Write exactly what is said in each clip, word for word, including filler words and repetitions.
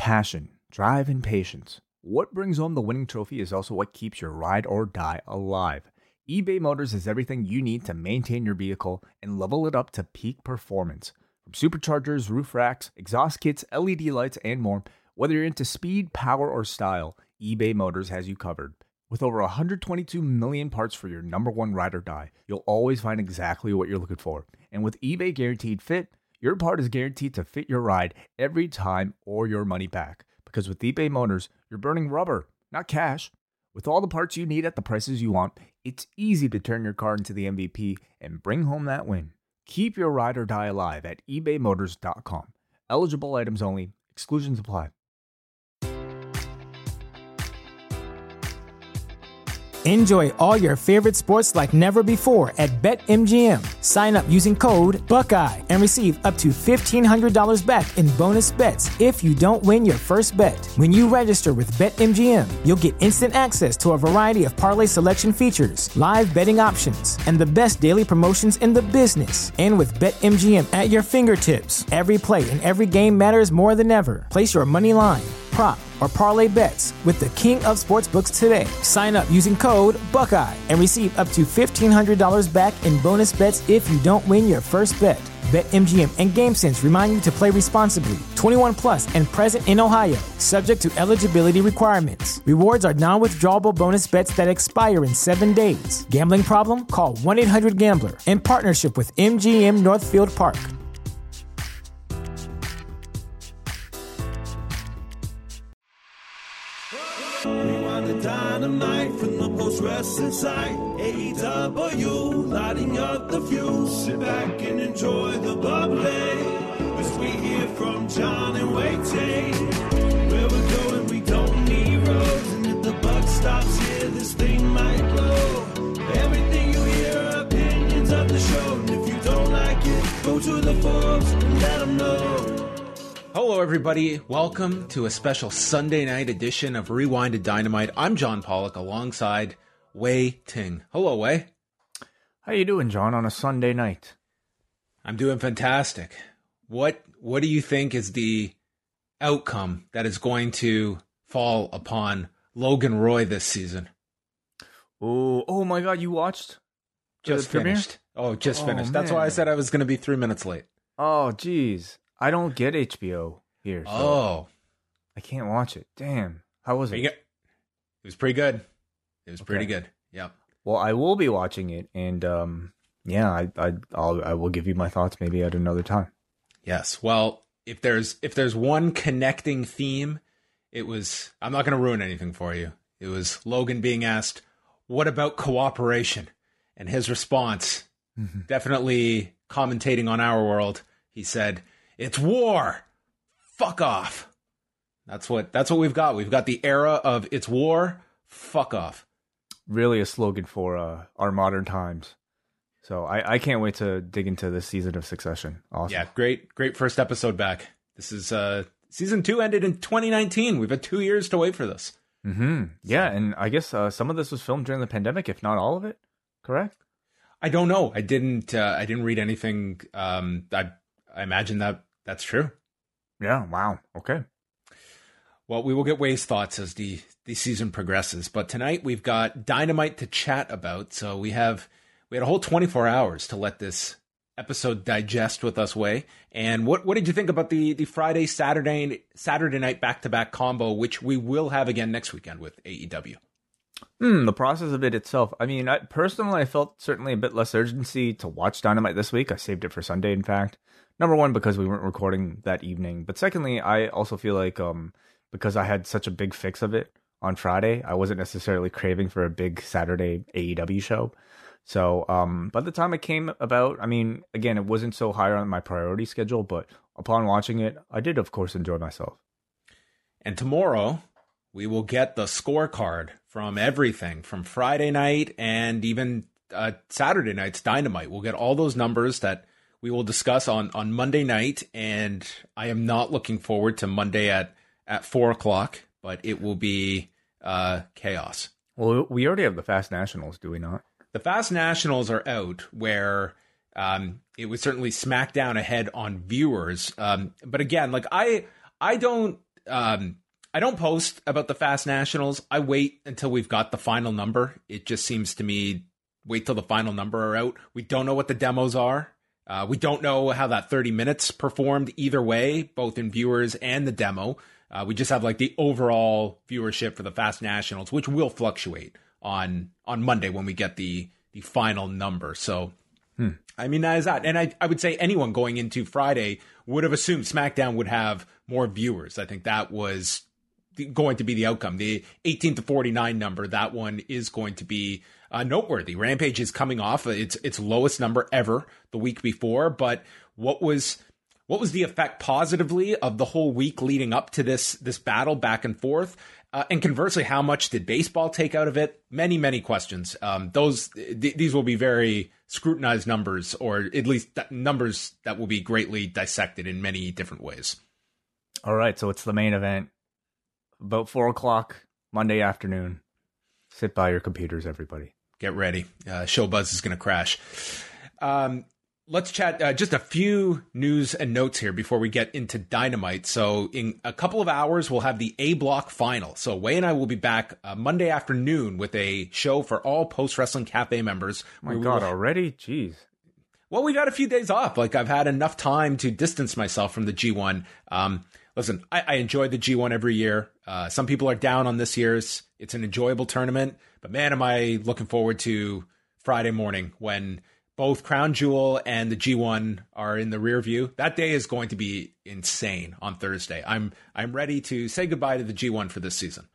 passion, drive, and patience. What brings home the winning trophy is also what keeps your ride or die alive. eBay Motors has everything you need to maintain your vehicle and level it up to peak performance. From superchargers, roof racks, exhaust kits, L E D lights, and more, whether you're into speed, power, or style, eBay Motors has you covered. With over one hundred twenty-two million parts for your number one ride or die, you'll always find exactly what you're looking for. And with eBay Guaranteed Fit, your part is guaranteed to fit your ride every time or your money back. Because with eBay Motors, you're burning rubber, not cash. With all the parts you need at the prices you want, it's easy to turn your car into the M V P and bring home that win. Keep your ride or die alive at ebay motors dot com. Eligible items only. Exclusions apply. Enjoy all your favorite sports like never before at BetMGM. Sign up using code Buckeye and receive up to fifteen hundred dollars back in bonus bets if you don't win your first bet. When you register with BetMGM, you'll get instant access to a variety of parlay selection features, live betting options, and the best daily promotions in the business. And with BetMGM at your fingertips, every play and every game matters more than ever. Place your money line, prop, or parlay bets with the king of sportsbooks today. Sign up using code Buckeye and receive up to fifteen hundred dollars back in bonus bets if you don't win your first bet. BetMGM and GameSense remind you to play responsibly. twenty-one plus and present in Ohio, subject to eligibility requirements. Rewards are non-withdrawable bonus bets that expire in seven days. Gambling problem? Call one eight hundred gambler. In partnership with M G M Northfield Park. Dynamite from the post-wrestling site. A E W, lighting up the fuse. Sit back and enjoy the bubbly as we hear from John and Waiting. Where we're going, we don't need roads. And if the buck stops here, this thing might blow. Everything you hear are opinions of the show. And if you don't like it, go to the forums and let them know. Hello, everybody. Welcome to a special Sunday night edition of Rewind to Dynamite. I'm John Pollock alongside Wei Ting. Hello, Wei. How you doing, John, on a Sunday night? I'm doing fantastic. What What do you think is the outcome that is going to fall upon Logan Roy this season? Oh, oh my God! You watched? Just finished. Oh, just oh, finished. That's man. why I said I was going to be three minutes late. Oh, geez. I don't get H B O here. So oh. I can't watch it. Damn. How was it? It was pretty good. It was okay. pretty good. Yeah. Well, I will be watching it, and um, yeah, I I I'll, I will give you my thoughts maybe at another time. Yes. Well, if there's if there's one connecting theme, it was, I'm not going to ruin anything for you. It was Logan being asked, "What about cooperation?" And his response, mm-hmm. definitely commentating on our world, he said, "It's war. Fuck off." That's what that's what we've got. We've got the era of it's war. Fuck off. Really a slogan for uh, our modern times. So I, I can't wait to dig into this season of Succession. Awesome. Yeah, great, great first episode back. This is uh, season two ended in twenty nineteen. We've had two years to wait for this. Mm-hmm. Yeah, and I guess uh, some of this was filmed during the pandemic, if not all of it. Correct? I don't know. I didn't. Uh, I didn't read anything. Um, I I imagine that that's true. Yeah. Wow. Okay. Well, we will get Way's thoughts as the, the season progresses. But tonight we've got Dynamite to chat about. So we have we had a whole twenty-four hours to let this episode digest with us, Way. And what what did you think about the the Friday, Saturday, Saturday night back-to-back combo, which we will have again next weekend with A E W? Hmm, the process of it itself. I mean, I, personally, I felt certainly a bit less urgency to watch Dynamite this week. I saved it for Sunday, in fact. Number one, because we weren't recording that evening. But secondly, I also feel like um, because I had such a big fix of it on Friday, I wasn't necessarily craving for a big Saturday A E W show. So um, by the time it came about, I mean, again, it wasn't so high on my priority schedule. But upon watching it, I did, of course, enjoy myself. And tomorrow, we will get the scorecard from everything from Friday night and even uh, Saturday night's Dynamite. We'll get all those numbers that we will discuss on, on Monday night. And I am not looking forward to Monday at, at four o'clock, but it will be uh, chaos. Well, we already have the Fast Nationals, do we not? The Fast Nationals are out, where um, it was certainly SmackDown ahead on viewers. Um, but again, like I, I don't, um, I don't post about the Fast Nationals. I wait until we've got the final number. It just seems to me, wait till the final number are out. We don't know what the demos are. Uh, we don't know how that thirty minutes performed either way, both in viewers and the demo. Uh, we just have like the overall viewership for the Fast Nationals, which will fluctuate on on Monday when we get the the final number. So, hmm. I mean, that is that. And I, I would say anyone going into Friday would have assumed SmackDown would have more viewers. I think that was going to be the outcome. The eighteen to forty-nine number, that one is going to be uh, noteworthy. Rampage is coming off its its lowest number ever the week before, but what was what was the effect positively of the whole week leading up to this this battle back and forth? Uh, and conversely, how much did baseball take out of it? Many, many questions. Um, those th- these will be very scrutinized numbers, or at least th- numbers that will be greatly dissected in many different ways. All right, so it's the main event. About four o'clock Monday afternoon. Sit by your computers, everybody. Get ready. Uh, Show Buzz is going to crash. Um, let's chat uh, just a few news and notes here before we get into Dynamite. So in a couple of hours, we'll have the A Block final. So Wai and I will be back uh, Monday afternoon with a show for all Post Wrestling Cafe members. My God, will... already? Jeez. Well, we got a few days off. Like, I've had enough time to distance myself from the G one. Um, listen, I, I enjoy the G one every year. Uh, some people are down on this year's. It's an enjoyable tournament. But man, am I looking forward to Friday morning when both Crown Jewel and the G one are in the rear view. That day is going to be insane on Thursday. I'm I'm ready to say goodbye to the G one for this season.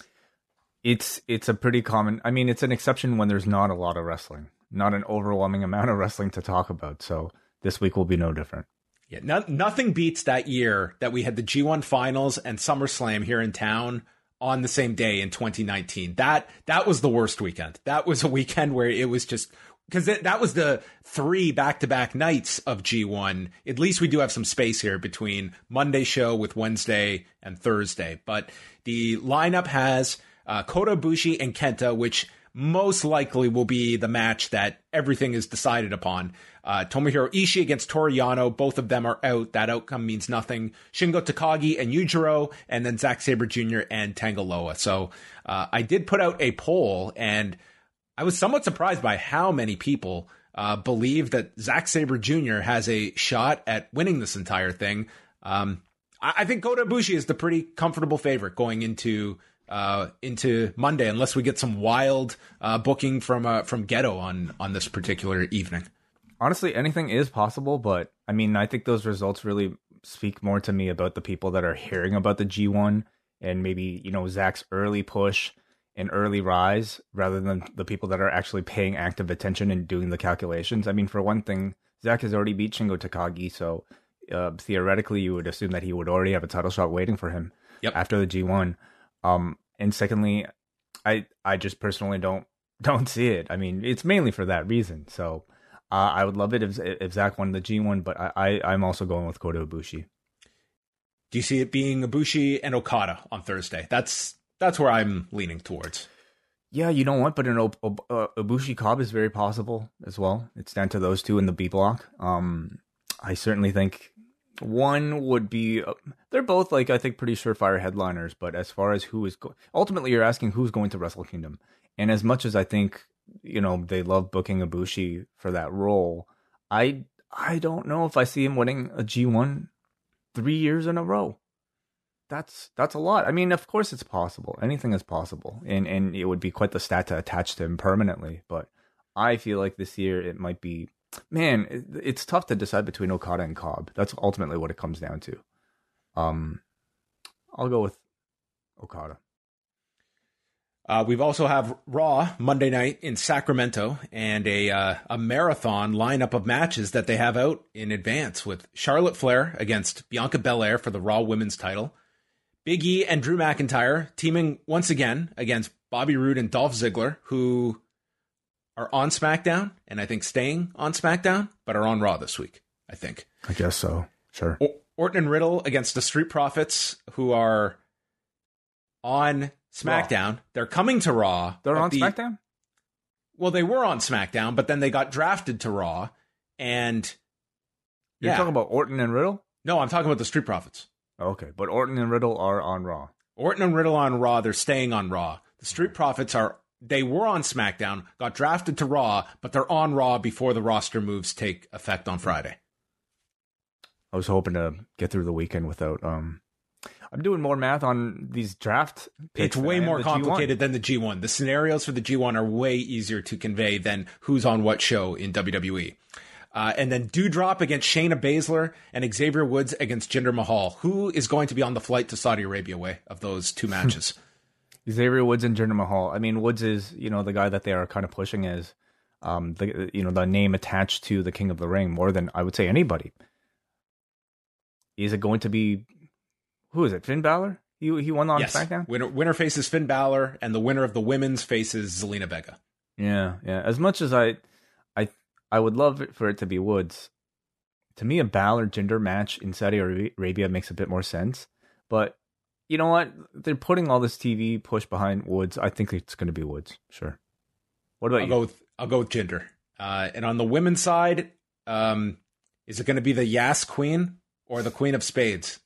It's it's a pretty common. I mean, it's an exception when there's not a lot of wrestling, not an overwhelming amount of wrestling to talk about. So this week will be no different. Yeah, no, nothing beats that year that we had the G one finals and SummerSlam here in town on the same day in twenty nineteen. That that was the worst weekend. That was a weekend where it was just, because that was the three back-to-back nights of G one. At least we do have some space here between Monday show with Wednesday and Thursday. But the lineup has uh, Kota Ibushi and Kenta, which most likely will be the match that everything is decided upon. Uh, Tomohiro Ishii against Toru Yano. Both of them are out. That outcome means nothing. Shingo Takagi and Yujiro, and then Zack Sabre Junior and Tangaloa. So uh, I did put out a poll, and I was somewhat surprised by how many people uh, believe that Zack Sabre Junior has a shot at winning this entire thing. Um, I, I think Kota Ibushi is the pretty comfortable favorite going into uh, into Monday, unless we get some wild uh, booking from uh, from Gedo on on this particular evening. Honestly, anything is possible, but I mean, I think those results really speak more to me about the people that are hearing about the G one and maybe, you know, Zach's early push and early rise rather than the people that are actually paying active attention and doing the calculations. I mean, for one thing, Zach has already beat Shingo Takagi, so uh, theoretically you would assume that he would already have a title shot waiting for him yep. after the G one. Um, and secondly, I I just personally don't don't see it. I mean, it's mainly for that reason. So uh, I would love it if if Zach won the G one, but I, I I'm also going with Kota Ibushi. Do you see it being Ibushi and Okada on Thursday? That's That's where I'm leaning towards. Yeah, you know what? But an uh, Ibushi Cobb is very possible as well. It's down to those two in the B block. Um, I certainly think one would be. Uh, they're both like I think pretty surefire headliners. But as far as who is go- ultimately, you're asking who's going to Wrestle Kingdom. And as much as I think you know they love booking Ibushi for that role, I I don't know if I see him winning a G one three years in a row. That's that's a lot. I mean, of course it's possible. Anything is possible. And and it would be quite the stat to attach to him permanently. But I feel like this year it might be, man, it, it's tough to decide between Okada and Cobb. That's ultimately what it comes down to. Um, I'll go with Okada. Uh, we've also have Raw Monday night in Sacramento and a uh, a marathon lineup of matches that they have out in advance with Charlotte Flair against Bianca Belair for the Raw Women's title. Big E and Drew McIntyre teaming once again against Bobby Roode and Dolph Ziggler, who are on SmackDown and I think staying on SmackDown, but are on Raw this week, I think. I guess so. Sure. O- Orton and Riddle against the Street Profits, who are on SmackDown. Raw. They're coming to Raw. They're on the, SmackDown? Well, they were on SmackDown, but then they got drafted to Raw. And You're yeah. talking about Orton and Riddle? No, I'm talking about the Street Profits. Okay, but Orton and Riddle are on Raw. Orton and Riddle on Raw. They're staying on Raw. The Street Profits are, they were on SmackDown, got drafted to Raw, but they're on Raw before the roster moves take effect on Friday. I was hoping to get through the weekend without, um, I'm doing more math on these draft picks. It's way more complicated G one. than the G one. The scenarios for the G one are way easier to convey than who's on what show in W W E. Uh, and then Doudrop against Shayna Baszler and Xavier Woods against Jinder Mahal. Who is going to be on the flight to Saudi Arabia way of those two matches? Xavier Woods and Jinder Mahal. I mean, Woods is, you know, the guy that they are kind of pushing as, um, the you know, the name attached to the King of the Ring more than I would say anybody. Is it going to be, who is it? Finn Balor? He he won on yes. SmackDown? Winner, winner faces Finn Balor, and the winner of the women's faces Zelina Vega. Yeah, yeah. As much as I, I, I would love it for it to be Woods. To me, a Balor Jinder match in Saudi Arabia makes a bit more sense. But you know what? They're putting all this T V push behind Woods. I think it's going to be Woods. Sure. What about I'll you? Go with, I'll go with Jinder. Uh, and on the women's side, um, is it going to be the Yas Queen or the Queen of Spades?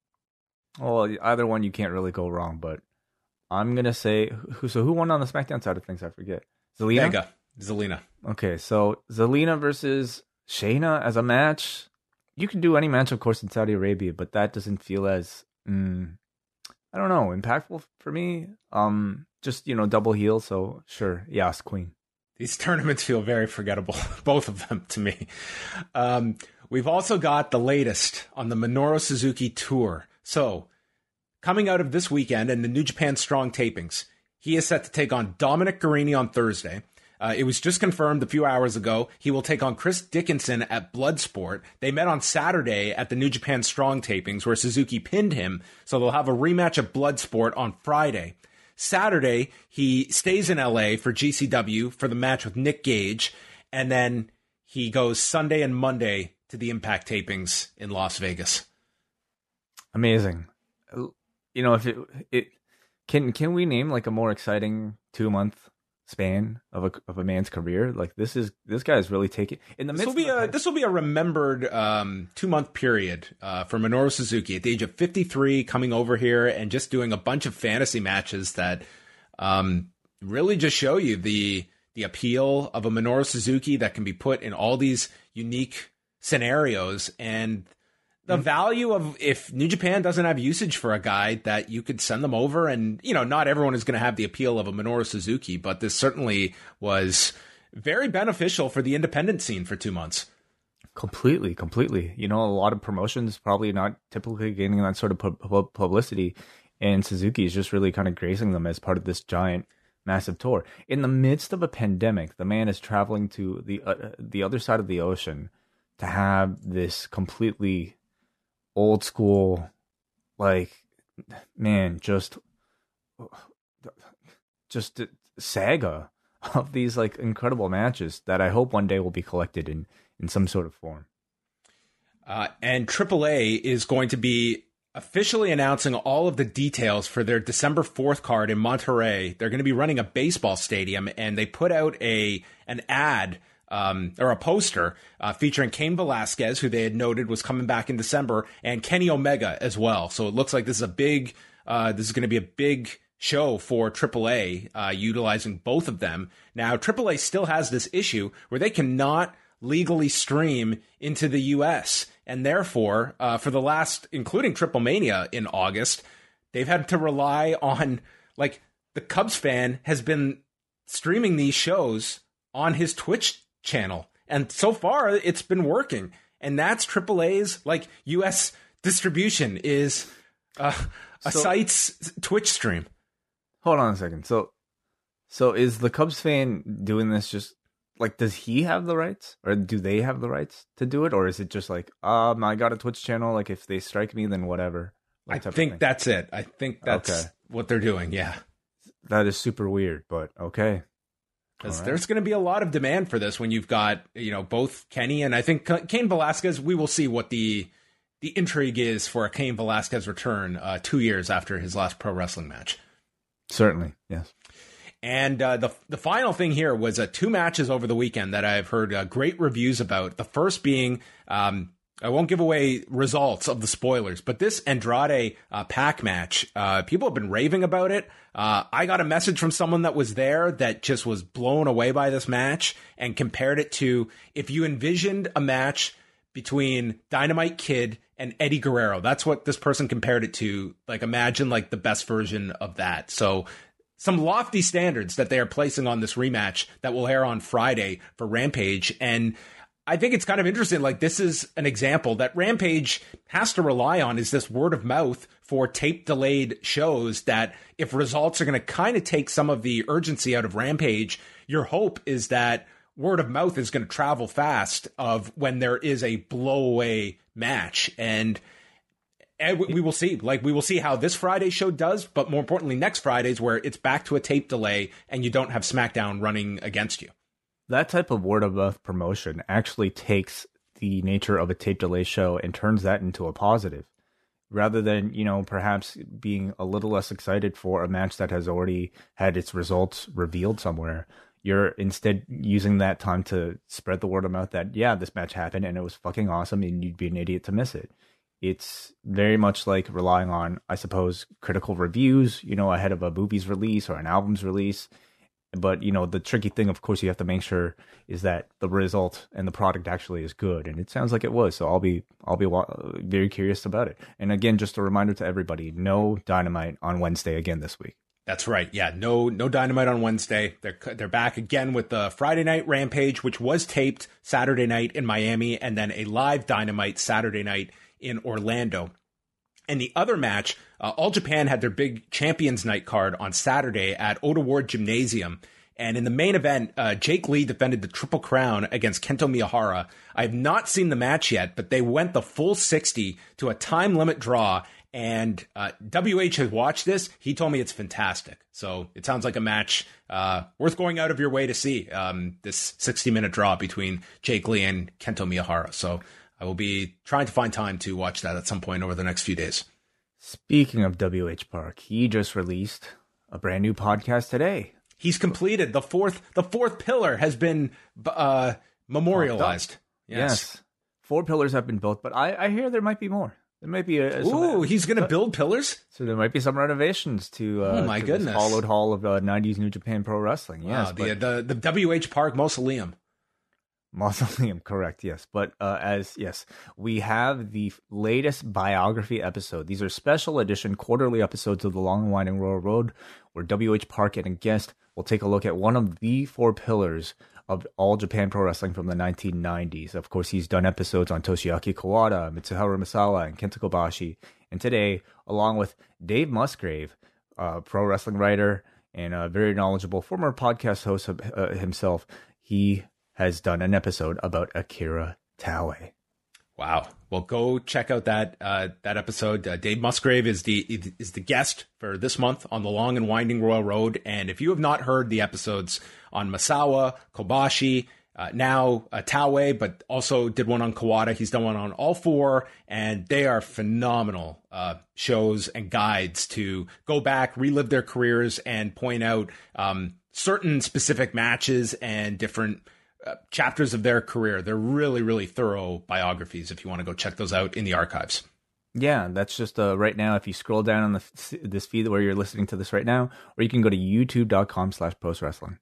Well, either one you can't really go wrong, but I'm going to say, who? so who won on the SmackDown side of things? I forget. Zelina? Vega. Zelina. Okay, so Zelina versus Shayna as a match. You can do any match, of course, in Saudi Arabia, but that doesn't feel as, mm, I don't know, impactful for me. Um, Just, you know, double heel, so sure, yes, Queen. These tournaments feel very forgettable, both of them to me. Um, we've also got the latest on the Minoru Suzuki Tour. So, coming out of this weekend and the New Japan Strong tapings, he is set to take on Dominic Garrini on Thursday. Uh, it was just confirmed a few hours ago. He will take on Chris Dickinson at Bloodsport. They met on Saturday at the New Japan Strong tapings where Suzuki pinned him. So they'll have a rematch of Bloodsport on Friday. Saturday, he stays in L A for G C W for the match with Nick Gage. And then he goes Sunday and Monday to the Impact tapings in Las Vegas. Amazing. You know, if it, it can can we name like a more exciting two month span of a of a man's career? Like this is this guy is really taking in the this midst. Will be of a, this will be a remembered um, two month period uh, for Minoru Suzuki at the age of fifty-three, coming over here and just doing a bunch of fantasy matches that um, really just show you the the appeal of a Minoru Suzuki that can be put in all these unique scenarios and the value of if New Japan doesn't have usage for a guy that you could send them over. And, you know, not everyone is going to have the appeal of a Minoru Suzuki, but this certainly was very beneficial for the independent scene for two months. Completely, completely. You know, a lot of promotions probably not typically getting that sort of pu- publicity. And Suzuki is just really kind of gracing them as part of this giant, massive tour. In the midst of a pandemic, the man is traveling to the uh, the other side of the ocean to have this completely old school, like, man, just, just saga of these like incredible matches that I hope one day will be collected in, in some sort of form. Uh, and triple A is going to be officially announcing all of the details for their December fourth card in Monterrey. They're going to be running a baseball stadium, and they put out a an ad Um, or a poster uh, featuring Cain Velasquez, who they had noted was coming back in December, and Kenny Omega as well. So it looks like this is a big, uh, this is going to be a big show for triple A, uh, utilizing both of them. Now, triple A still has this issue where they cannot legally stream into the U S, and therefore, uh, for the last, including Triple Mania in August, they've had to rely on, like, the Cubs fan has been streaming these shows on his Twitch channel, and so far it's been working. And that's triple A's like U S distribution is uh, a so, site's Twitch stream. Hold on a second. So, so is the Cubs fan doing this just like, does he have the rights, or do they have the rights to do it, or is it just like, um, I got a Twitch channel, like if they strike me, then whatever? I think that's it. I think that's okay. What they're doing. Yeah, that is super weird, but okay. Because right. There's going to be a lot of demand for this when you've got, you know, both Kenny and I think Cain Velasquez. We will see what the the intrigue is for a Cain Velasquez return uh, two years after his last pro wrestling match. Certainly, yes. And uh, the the final thing here was uh, two matches over the weekend that I've heard uh, great reviews about. The first being um, I won't give away results of the spoilers, but this Andrade uh, Pac match, uh, people have been raving about it. Uh, I got a message from someone that was there that just was blown away by this match and compared it to if you envisioned a match between Dynamite Kid and Eddie Guerrero. That's what this person compared it to. Like, imagine like the best version of that. So some lofty standards that they are placing on this rematch that will air on Friday for Rampage. And I think it's kind of interesting. Like, this is an example that Rampage has to rely on, is this word of mouth for tape delayed shows, that if results are going to kind of take some of the urgency out of Rampage, your hope is that word of mouth is going to travel fast of when there is a blowaway match. And And we will see, like, we will see how this Friday show does, but more importantly, next Friday's, where it's back to a tape delay and you don't have SmackDown running against you. That type of word of mouth promotion actually takes the nature of a tape delay show and turns that into a positive, rather than, you know, perhaps being a little less excited for a match that has already had its results revealed somewhere. You're instead using that time to spread the word of mouth that, yeah, this match happened and it was fucking awesome and you'd be an idiot to miss it. It's very much like relying on, I suppose, critical reviews, you know, ahead of a movie's release or an album's release. But, you know, the tricky thing, of course, you have to make sure is that the result and the product actually is good. And it sounds like it was. So I'll be I'll be very curious about it. And again, just a reminder to everybody, no Dynamite on Wednesday again this week. That's right. Yeah, no no Dynamite on Wednesday. They're they're back again with the Friday night Rampage, which was taped Saturday night in Miami, and then a live Dynamite Saturday night in Orlando. And the other match, uh, All Japan had their big Champions Night card on Saturday at Ota Ward Gymnasium. And in the main event, uh, Jake Lee defended the Triple Crown against Kento Miyahara. I have not seen the match yet, but they went the full sixty to a time limit draw. And uh, W H has watched this. He told me it's fantastic. So it sounds like a match uh, worth going out of your way to see, um, this sixty-minute draw between Jake Lee and Kento Miyahara. So I will be trying to find time to watch that at some point over the next few days. Speaking of W H Park, he just released a brand new podcast today. He's completed the fourth. The fourth pillar has been uh, memorialized. Yes. yes, four pillars have been built, but I, I hear there might be more. There might be a, a ooh. Some, he's going to build pillars. So there might be some renovations to. Uh, oh my to goodness! This hollowed hall of uh, nineties New Japan Pro Wrestling. Yes, wow, the, the the W H Park Mausoleum. Mausoleum, correct, yes. But uh, as, yes, we have the latest biography episode. These are special edition quarterly episodes of The Long and Winding Royal Road, where W H Park and a guest will take a look at one of the four pillars of All Japan Pro Wrestling from the nineteen nineties. Of course, he's done episodes on Toshiaki Kawada, Mitsuharu Misawa, and Kenta Kobashi. And today, along with Dave Musgrave, uh, pro wrestling writer and a very knowledgeable former podcast host of, uh, himself, he has done an episode about Akira Taue. Wow. Well, go check out that uh, that episode. Uh, Dave Musgrave is the is the guest for this month on The Long and Winding Royal Road. And if you have not heard the episodes on Misawa, Kobashi, uh, now uh, Taue, but also did one on Kawada, he's done one on all four, and they are phenomenal uh, shows and guides to go back, relive their careers, and point out um, certain specific matches and different Uh, chapters of their career. They're really, really thorough biographies if you want to go check those out in the archives. Yeah, that's just uh, right now. If you scroll down on the, this feed where you're listening to this right now, or you can go to youtube.com slash post wrestling.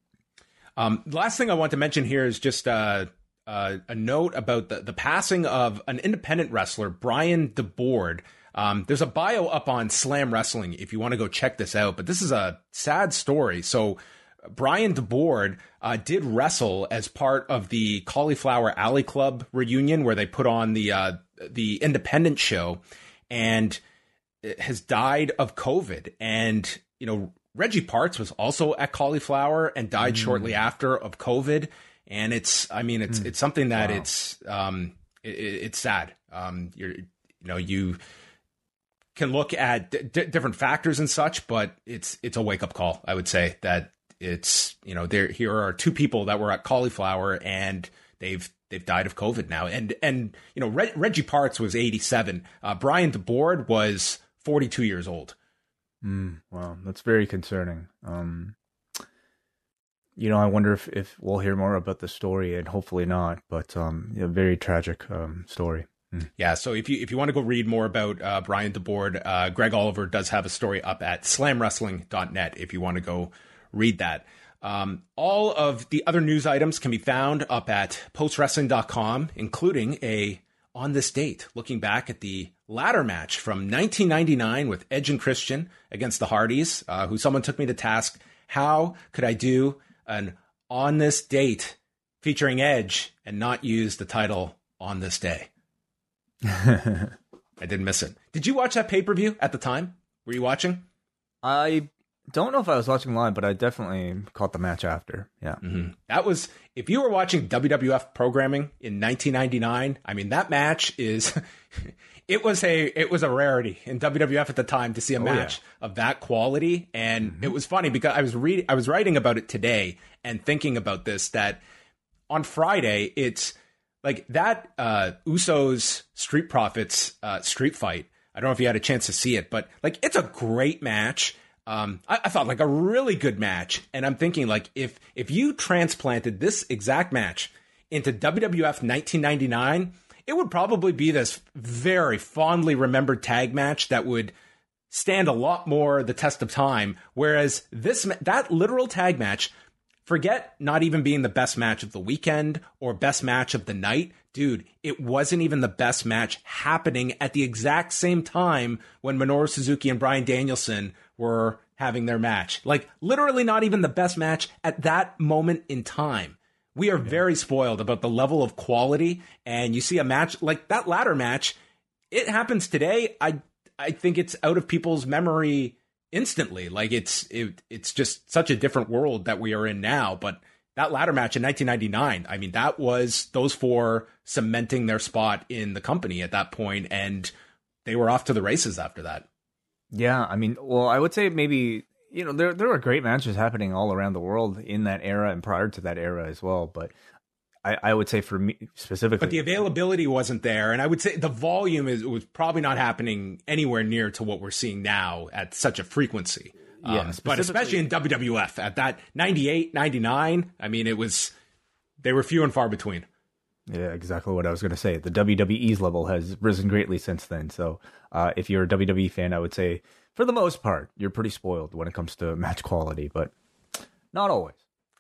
Um, the last thing I want to mention here is just uh, uh, a note about the, the passing of an independent wrestler, Brian DeBoard. Um, there's a bio up on Slam Wrestling if you want to go check this out, but this is a sad story. So Brian DeBoard uh, did wrestle as part of the Cauliflower Alley Club reunion, where they put on the uh, the independent show, and has died of COVID. And, you know, Reggie Parts was also at Cauliflower and died mm. shortly after of COVID. And it's, I mean, it's mm. it's something that wow. it's um it, it's sad. Um, you're you know you can look at d- different factors and such, but it's it's a wake up call. I would say that. It's, you know, there, here are two people that were at Cauliflower and they've, they've died of COVID now. And, and, you know, Reg, Reggie Parts was eighty-seven. Uh, Brian DeBoard was forty-two years old. Mm, wow. That's very concerning. Um, you know, I wonder if, if we'll hear more about the story, and hopefully not, but, um, a very tragic, um, story. Yeah, so if you if you want to go read more about uh, Brian DeBoard, uh, Greg Oliver does have a story up at slam wrestling dot net if you want to go read that. Um, all of the other news items can be found up at post wrestling dot com, including a On This Date, looking back at the ladder match from nineteen ninety-nine with Edge and Christian against the Hardys, uh, who someone took me to task. How could I do an On This Date featuring Edge and not use the title On This Day? I didn't miss it. Did you watch that pay-per-view at the time? Were you watching? I don't know if I was watching live, but I definitely caught the match after. Yeah. Mm-hmm. That was, if you were watching W W F programming in nineteen ninety-nine, I mean, that match is, it was a, it was a rarity in W W F at the time to see a Oh, match yeah. of that quality. And Mm-hmm. it was funny because I was reading, I was writing about it today and thinking about this, that on Friday, it's, like that uh, Usos Street Profits uh, street fight. I don't know if you had a chance to see it, but like it's a great match. Um, I, I thought like a really good match, and I'm thinking like if if you transplanted this exact match into W W F nineteen ninety-nine, it would probably be this very fondly remembered tag match that would stand a lot more the test of time. Whereas this that literal tag match. Forget not even being the best match of the weekend or best match of the night. Dude, it wasn't even the best match happening at the exact same time when Minoru Suzuki and Bryan Danielson were having their match. Like, literally not even the best match at that moment in time. We are very spoiled about the level of quality, and you see a match like that ladder match, it happens today. I I think it's out of people's memory instantly. Like it's it, it's just such a different world that we are in now. But that ladder match in nineteen ninety-nine, I mean, that was those four cementing their spot in the company at that point, and they were off to the races after that. Yeah, I mean, well, I would say maybe, you know, there there were great matches happening all around the world in that era and prior to that era as well. But I, I would say for me specifically, but the availability wasn't there, and I would say the volume is was probably not happening anywhere near to what we're seeing now at such a frequency. Yeah, um, but especially in W W F at that ninety-eight, ninety-nine, I mean, it was they were few and far between. Yeah, exactly what I was going to say. The W W E's level has risen greatly since then. So uh, if you're a W W E fan, I would say for the most part, you're pretty spoiled when it comes to match quality, but not always.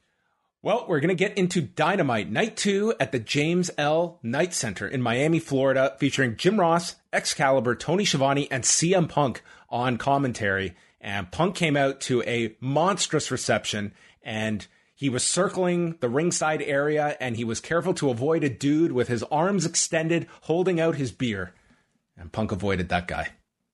Well, we're going to get into Dynamite Night two at the James L. Knight Center in Miami, Florida, featuring Jim Ross, Excalibur, Tony Schiavone, and C M Punk on commentary. And Punk came out to a monstrous reception, and he was circling the ringside area, and he was careful to avoid a dude with his arms extended, holding out his beer. And Punk avoided that guy.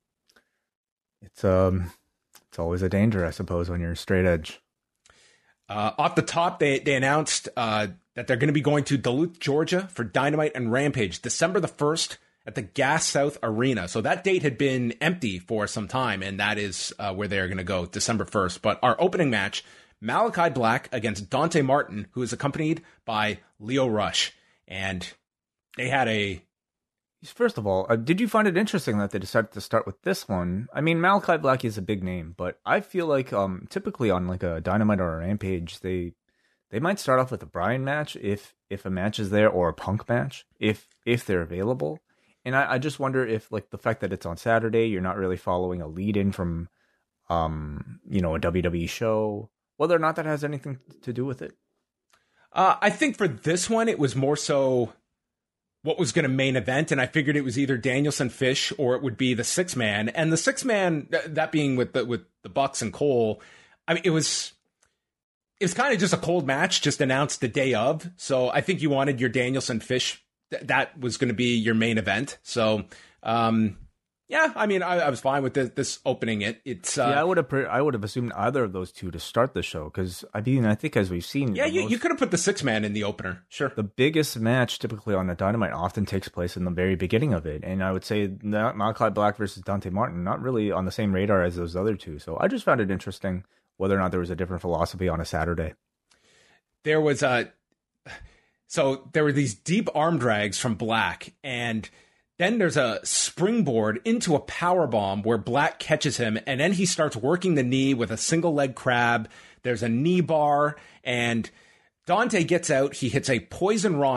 It's um, it's always a danger, I suppose, when you're straight edge. Uh, off the top, they they announced uh, that they're going to be going to Duluth, Georgia for Dynamite and Rampage, December the first at the Gas South Arena. So that date had been empty for some time, and that is uh, where they're going to go, December first. But our opening match, Malachi Black against Dante Martin, who is accompanied by Lio Rush. And they had a... First of all, uh, did you find it interesting that they decided to start with this one? I mean, Malachi Black is a big name, but I feel like um, typically on like a Dynamite or a Rampage, they they might start off with a Bryan match if if a match is there, or a Punk match if if they're available. And I, I just wonder if like the fact that it's on Saturday, you're not really following a lead in from um you know a W W E show, whether or not that has anything to do with it. Uh, I think for this one, it was more so what was going to main event, and I figured it was either Danielson Fish or it would be the six man, and the six man, that being with the with the Bucks and Cole. I mean, it was it was kind of just a cold match, just announced the day of. So I think you wanted your Danielson Fish. Th- that was going to be your main event. So um, yeah, I mean, I, I was fine with this, this opening. It it's uh, yeah, I would have pre- I would have assumed either of those two to start the show, because I mean, I think as we've seen, yeah, you, most, you could have put the six man in the opener, sure. The biggest match typically on a Dynamite often takes place in the very beginning of it, and I would say that Malachi Black versus Dante Martin not really on the same radar as those other two. So I just found it interesting whether or not there was a different philosophy on a Saturday. There was a so there were these deep arm drags from Black, and then there's a springboard into a power bomb where Black catches him, and then he starts working the knee with a single leg crab. There's a knee bar, and Dante gets out. He hits a poison Rana,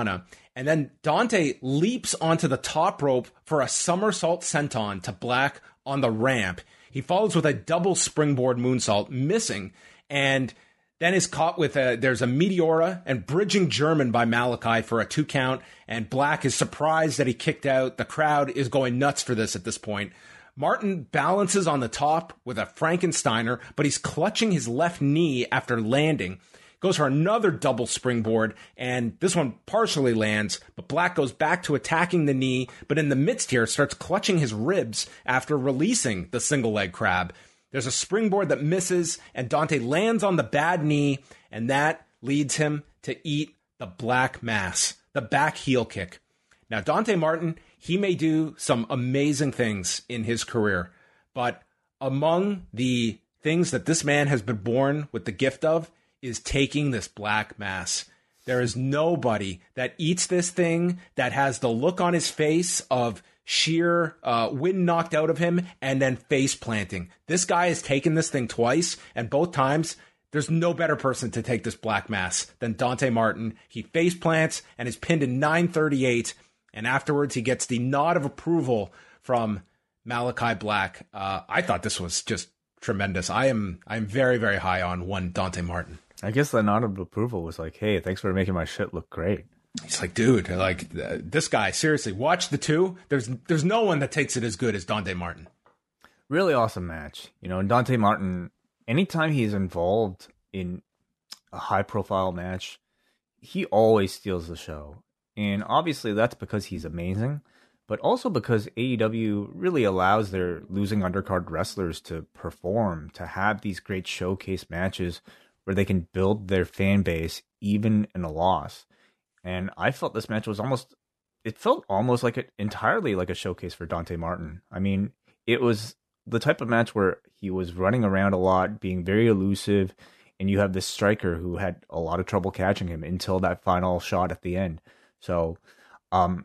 And then Dante leaps onto the top rope for a somersault senton to Black on the ramp. He follows with a double springboard moonsault, missing, and then is caught with a, there's a Meteora and bridging German by Malachi for a two count, and Black is surprised that he kicked out. The crowd is going nuts for this at this point. Martin balances on the top with a Frankensteiner, but he's clutching his left knee after landing. Goes for another double springboard, and this one partially lands, but Black goes back to attacking the knee, but in the midst here starts clutching his ribs after releasing the single leg crab. There's a springboard that misses, and Dante lands on the bad knee, and that leads him to eat the Black Mass, the back heel kick. Now, Dante Martin, he may do some amazing things in his career, but among the things that this man has been born with the gift of is taking this Black Mass. There is nobody that eats this thing that has the look on his face of sheer uh, wind knocked out of him and then face planting. This guy has taken this thing twice, and both times there's no better person to take this Black Mass than Dante Martin. He face plants and is pinned in nine thirty-eight, and afterwards he gets the nod of approval from Malachi Black. Uh, I thought this was just tremendous. I am I'm very, very high on one Dante Martin. I guess the nod of approval was like, hey, thanks for making my shit look great. He's like, dude, like uh, this guy, seriously, watch the two. There's there's no one that takes it as good as Dante Martin. Really awesome match. You know, and Dante Martin, anytime he's involved in a high profile match, he always steals the show. And obviously that's because he's amazing, but also because A E W really allows their losing undercard wrestlers to perform, to have these great showcase matches where they can build their fan base even in a loss. And I felt this match was almost, it felt almost like it entirely like a showcase for Dante Martin. I mean, it was the type of match where he was running around a lot, being very elusive, and you have this striker who had a lot of trouble catching him until that final shot at the end. So, um,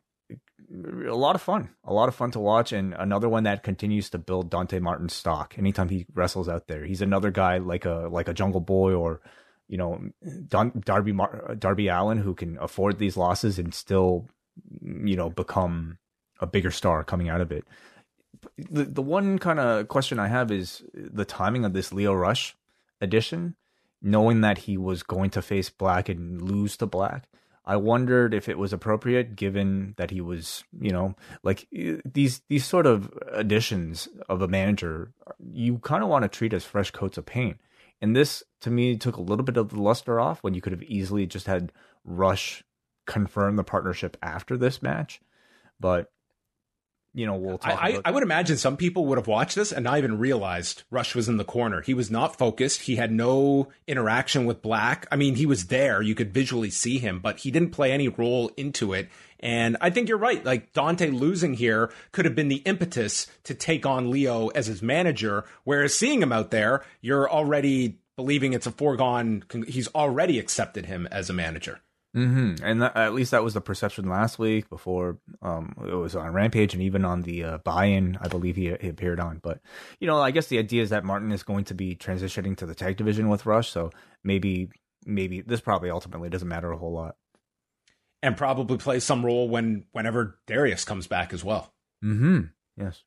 a lot of fun, a lot of fun to watch, and another one that continues to build Dante Martin's stock. Anytime he wrestles out there, he's another guy like a like a Jungle Boy or, you know, Don, Darby Mar- Darby Allin, who can afford these losses and still, you know, become a bigger star coming out of it. The the one kind of question I have is the timing of this Lio Rush edition, knowing that he was going to face Black and lose to Black. I wondered if it was appropriate, given that he was, you know, like these these sort of additions of a manager, you kind of want to treat as fresh coats of paint. And this, to me, took a little bit of the luster off when you could have easily just had Rush confirm the partnership after this match. But, you know, we'll talk I, about I, I would imagine some people would have watched this and not even realized Rush was in the corner. He was not focused. He had no interaction with Black. I mean, he was there. You could visually see him, but he didn't play any role into it. And I think you're right. Like, Dante losing here could have been the impetus to take on Lio as his manager, whereas seeing him out there, you're already believing it's a foregone. He's already accepted him as a manager. Mm-hmm. And that, at least that was the perception last week before um, it was on Rampage and even on the uh, buy-in, I believe he, he appeared on. But, you know, I guess the idea is that Martin is going to be transitioning to the tag division with Rush. So maybe, maybe this probably ultimately doesn't matter a whole lot. And probably play some role when whenever Darius comes back as well. Mm-hmm. Yes.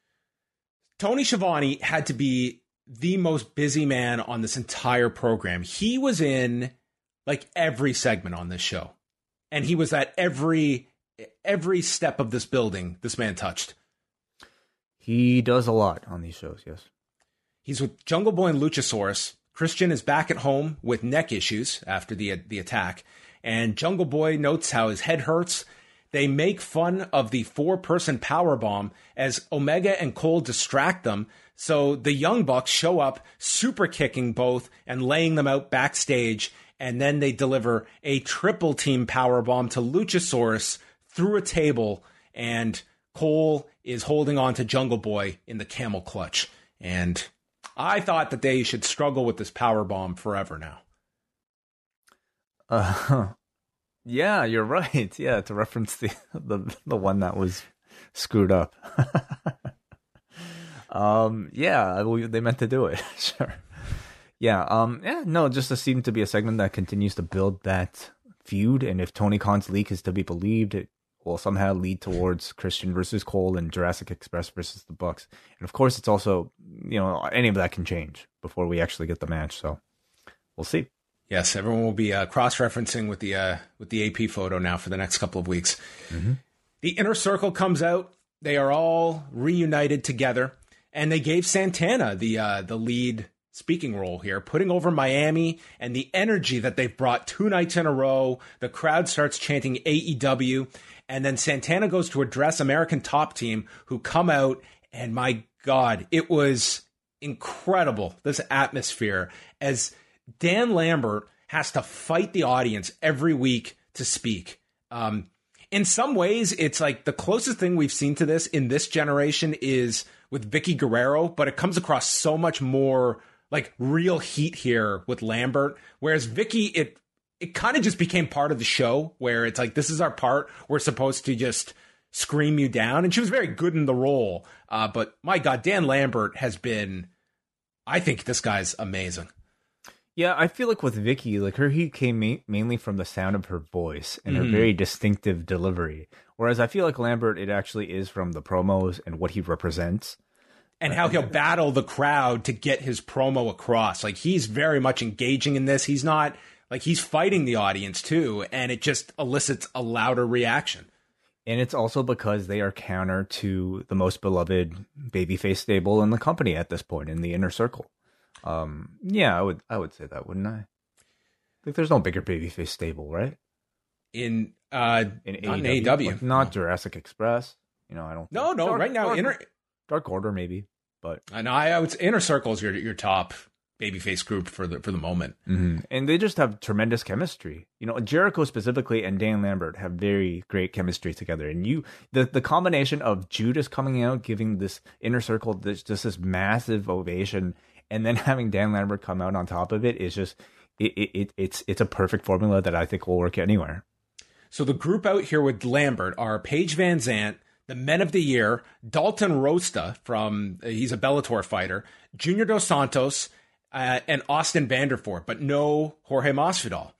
Tony Schiavone had to be the most busy man on this entire program. He was in like every segment on this show. And he was at every every step of this building this man touched. He does a lot on these shows, yes. He's with Jungle Boy and Luchasaurus. Christian is back at home with neck issues after the the attack. And Jungle Boy notes how his head hurts. They make fun of the four-person powerbomb as Omega and Cole distract them. So the Young Bucks show up, super kicking both and laying them out backstage. And then they deliver a triple team powerbomb to Luchasaurus through a table. And Cole is holding on to Jungle Boy in the camel clutch. And I thought that they should struggle with this powerbomb forever now. Uh, yeah, you're right. Yeah, to reference the the, the one that was screwed up. um, yeah, they meant to do it. Sure. Yeah. Um. Yeah. No, just to seem to be a segment that continues to build that feud, and if Tony Khan's leak is to be believed, it will somehow lead towards Christian versus Cole and Jurassic Express versus the Bucks. And of course, it's also, you know, any of that can change before we actually get the match. So we'll see. Yes, everyone will be uh, cross-referencing with the uh, with the A P photo now for the next couple of weeks. Mm-hmm. The Inner Circle comes out. They are all reunited together, and they gave Santana the uh, the lead speaking role here, putting over Miami, and the energy that they've brought two nights in a row. The crowd starts chanting A E W, and then Santana goes to address American Top Team, who come out, and my God, it was incredible, this atmosphere, as Dan Lambert has to fight the audience every week to speak. Um, in some ways, it's like the closest thing we've seen to this in this generation is with Vicky Guerrero, but it comes across so much more like real heat here with Lambert. Whereas Vicky, it it kind of just became part of the show where it's like, this is our part. We're supposed to just scream you down. And she was very good in the role. Uh, but my God, Dan Lambert has been, I think this guy's amazing. Yeah, I feel like with Vicky, like her heat came ma- mainly from the sound of her voice and Mm-hmm. her very distinctive delivery. Whereas I feel like Lambert, it actually is from the promos and what he represents. And how he'll battle the crowd to get his promo across. Like, he's very much engaging in this. He's not, like, he's fighting the audience too, and it just elicits a louder reaction. And it's also because they are counter to the most beloved babyface stable in the company at this point, in the Inner Circle. Um, yeah, I would I would say that, wouldn't I? Like, there's no bigger babyface stable, right? In uh, In not in A E W, A E W. Like, not Jurassic Express. You know, I don't. No, think. no, Dark, right now, Dark, Inner, Dark Order maybe, but I know, I, I would say Inner Circle's your your top babyface group for the for the moment. mm-hmm. And they just have tremendous chemistry. You know, Jericho specifically and Dan Lambert have very great chemistry together. And you, the the combination of Judas coming out, giving this Inner Circle this just this massive ovation, and then having Dan Lambert come out on top of it is just it, it, it it's it's a perfect formula that I think will work anywhere. So the group out here with Lambert are Paige Van Zant, the Men of the Year, Dalton Rosta from uh, he's a Bellator fighter, Junior Dos Santos, uh, and Austin Vanderford, but no Jorge Masvidal.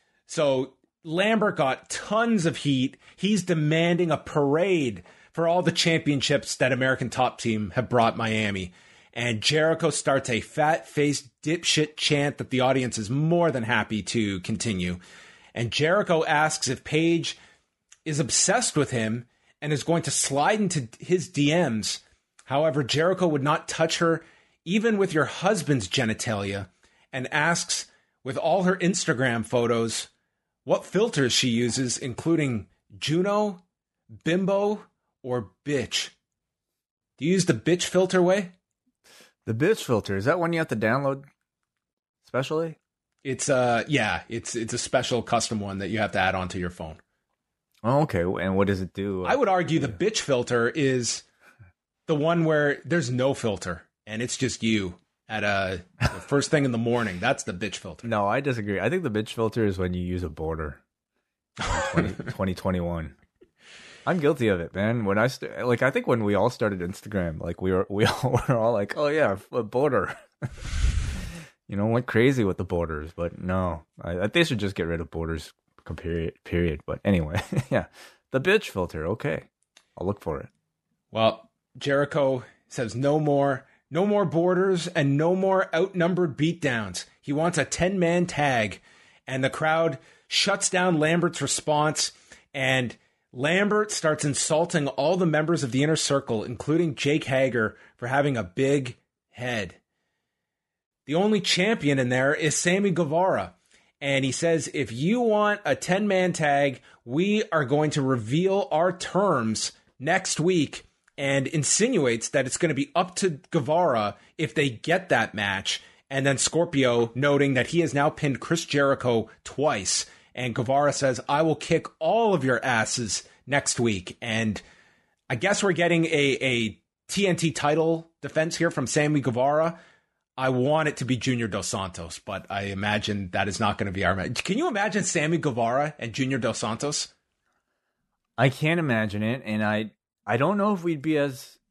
So Lambert got tons of heat. He's demanding a parade for all the championships that American Top Team have brought Miami. And Jericho starts a fat-faced dipshit chant that the audience is more than happy to continue. And Jericho asks if Paige is obsessed with him and is going to slide into his D Ms. However, Jericho would not touch her, even with your husband's genitalia, and asks, with all her Instagram photos, what filters she uses, including Juno, Bimbo, or Bitch. Do you use the Bitch filter, Way? The bitch filter, is that one you have to download specially? It's uh yeah, it's it's a special custom one that you have to add onto your phone. Oh, okay. And what does it do? I would argue the bitch filter is the one where there's no filter and it's just you at a the first thing in the morning. That's the bitch filter. No, I disagree. I think the bitch filter is when you use a border. twenty twenty-one. I'm guilty of it, man. When I st- like, I think when we all started Instagram, like we were, we all were all like, "Oh yeah, a border." You know, went crazy with the borders, but no, I, I think they should just get rid of borders. Period. Period. But anyway, yeah, the bitch filter. Okay, I'll look for it. Well, Jericho says no more, no more borders, and no more outnumbered beatdowns. He wants a ten-man tag, and the crowd shuts down Lambert's response, and Lambert starts insulting all the members of the Inner Circle, including Jake Hager, for having a big head. The only champion in there is Sammy Guevara. And he says, if you want a ten-man tag, we are going to reveal our terms next week, and insinuates that it's going to be up to Guevara if they get that match. And then Scorpio noting that he has now pinned Chris Jericho twice. And Guevara says, I will kick all of your asses next week. And I guess we're getting a, a T N T title defense here from Sammy Guevara. I want it to be Junior Dos Santos, but I imagine that is not going to be our match. Can you imagine Sammy Guevara and Junior Dos Santos? I can't imagine it, and I I don't know if we'd be as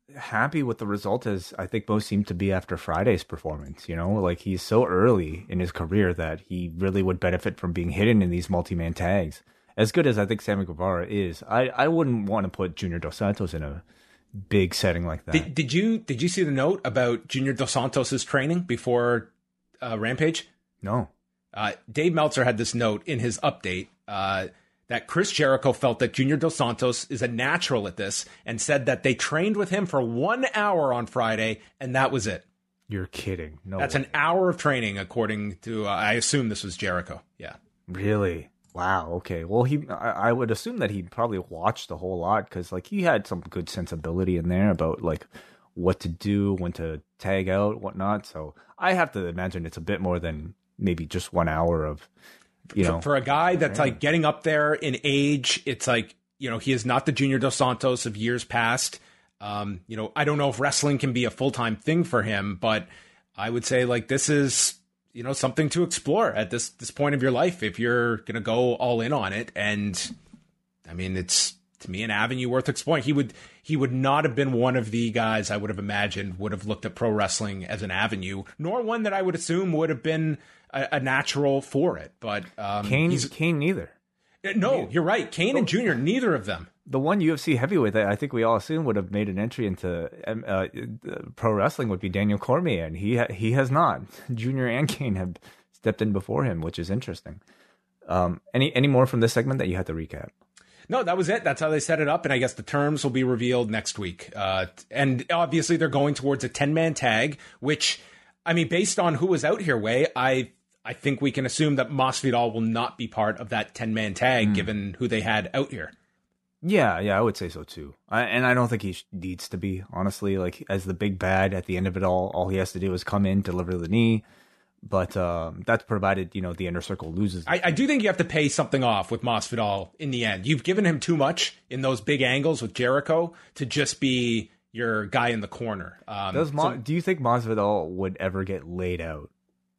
happy with the result as I think most seem to be after Friday's performance. You know, like he's so early in his career that he really would benefit from being hidden in these multi-man tags. As good as I think Sammy Guevara is, I, I wouldn't want to put Junior Dos Santos in a big setting like that. Did, did you did you see the note about Junior Dos Santos's training before uh, Rampage? No. Uh, Dave Meltzer had this note in his update uh, that Chris Jericho felt that Junior Dos Santos is a natural at this and said that they trained with him for one hour on Friday and that was it. You're kidding. No, That's way. an hour of training, according to, uh, I assume this was Jericho. Yeah. Really? Wow. Okay. Well, he, I, I would assume that he probably watched a whole lot because, like, he had some good sensibility in there about like what to do, when to tag out, whatnot. So I have to imagine it's a bit more than maybe just one hour of, you for, know, for a guy that's like getting up there in age. It's like, you know, he is not the Junior Dos Santos of years past. Um, you know, I don't know if wrestling can be a full time thing for him, but I would say like this is, you know, something to explore at this this point of your life if you're going to go all in on it. And I mean, it's to me an avenue worth exploring. He would he would not have been one of the guys I would have imagined would have looked at pro wrestling as an avenue, nor one that I would assume would have been a, a natural for it. But um, Kane, he's, Kane neither. no, you're right. Kane and Junior, neither of them. The one U F C heavyweight that I think we all assume would have made an entry into um, uh, pro wrestling would be Daniel Cormier, and he ha- he has not. Junior and Kane have stepped in before him, which is interesting. Um, any any more from this segment that you had to recap? No, that was it. That's how they set it up, and I guess the terms will be revealed next week. Uh, and obviously, they're going towards a ten-man tag, which, I mean, based on who was out here, Way, I I think we can assume that Masvidal will not be part of that ten-man tag, mm. given who they had out here. Yeah, yeah, I would say so too. I, and I don't think he needs to be, honestly. Like, as the big bad at the end of it all, all he has to do is come in, deliver the knee. But um, that's provided, you know, the inner circle loses. I, I do think you have to pay something off with Masvidal in the end. You've given him too much in those big angles with Jericho to just be your guy in the corner. Um, Does Ma- so, do you think Masvidal would ever get laid out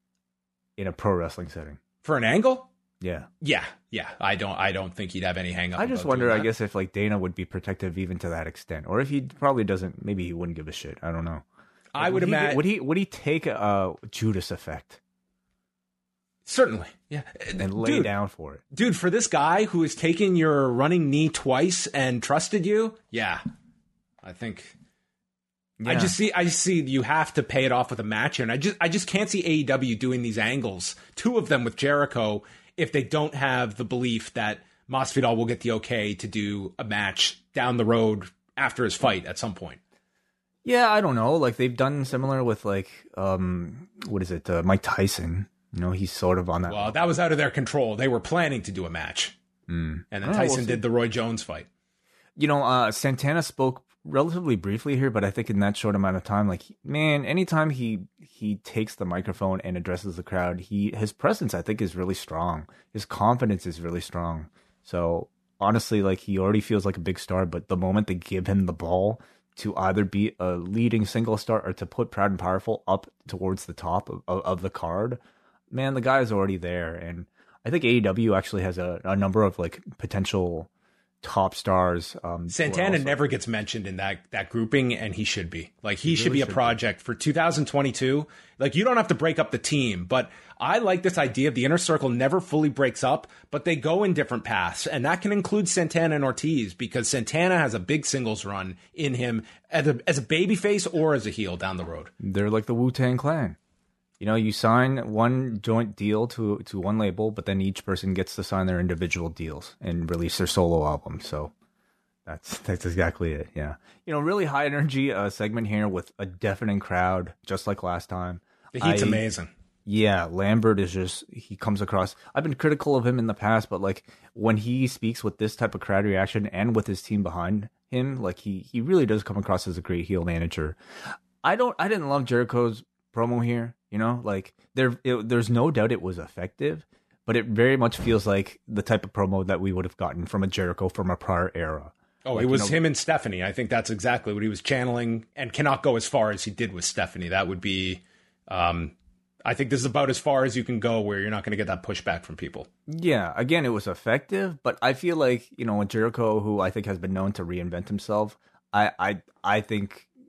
in a pro wrestling setting? For an angle? Yeah. Yeah, yeah. I don't I don't think he'd have any hang up. I just wonder, I guess, if like Dana would be protective even to that extent. Or if he probably doesn't, maybe he wouldn't give a shit. I don't know. Like, I would, would imagine. He, would he would he take a Judas effect? Certainly. Yeah. And lay dude, down for it. Dude, for this guy who has taken your running knee twice and trusted you, yeah. I think yeah. I just see I just see you have to pay it off with a match here. And I just I just can't see A E W doing these angles, two of them with Jericho, if they don't have the belief that Masvidal will get the okay to do a match down the road after his fight at some point. Yeah, I don't know. Like, they've done similar with, like, um, what is it, uh, Mike Tyson. You know, he's sort of on that. Well, that was out of their control. They were planning to do a match. Mm. And then Tyson we'll did the Roy Jones fight. You know, uh, Santana spoke relatively briefly here, but I think in that short amount of time, like, man, anytime he he takes the microphone and addresses the crowd, he his presence, I think, is really strong. His confidence is really strong. So, honestly, like, he already feels like a big star, but the moment they give him the ball to either be a leading single star or to put Proud and Powerful up towards the top of, of, of the card, man, the guy is already there. And I think A E W actually has a, a number of like potential top stars. Um, Santana also never gets mentioned in that that grouping, and he should be. Like, he, he should really be a project be. for two thousand twenty-two. Like, you don't have to break up the team, but I like this idea of the inner circle never fully breaks up, but they go in different paths, and that can include Santana and Ortiz, because Santana has a big singles run in him as a, as a babyface or as a heel down the road. They're like the Wu-Tang Clan. You know, you sign one joint deal to to one label, but then each person gets to sign their individual deals and release their solo album. So that's that's exactly it. Yeah, you know, really high energy uh, segment here with a deafening crowd, just like last time. The heat's I, amazing. Yeah, Lambert is just, he comes across, I've been critical of him in the past, but like when he speaks with this type of crowd reaction and with his team behind him, like he he really does come across as a great heel manager. I don't I didn't love Jericho's promo here. You know, like there, it, there's no doubt it was effective, but it very much feels like the type of promo that we would have gotten from a Jericho from a prior era. Oh, like, it was you know, him and Stephanie. I think that's exactly what he was channeling, and cannot go as far as he did with Stephanie. That would be, um, I think this is about as far as you can go where you're not going to get that pushback from people. Yeah, again, it was effective, but I feel like, you know, a Jericho who I think has been known to reinvent himself, I, I, I think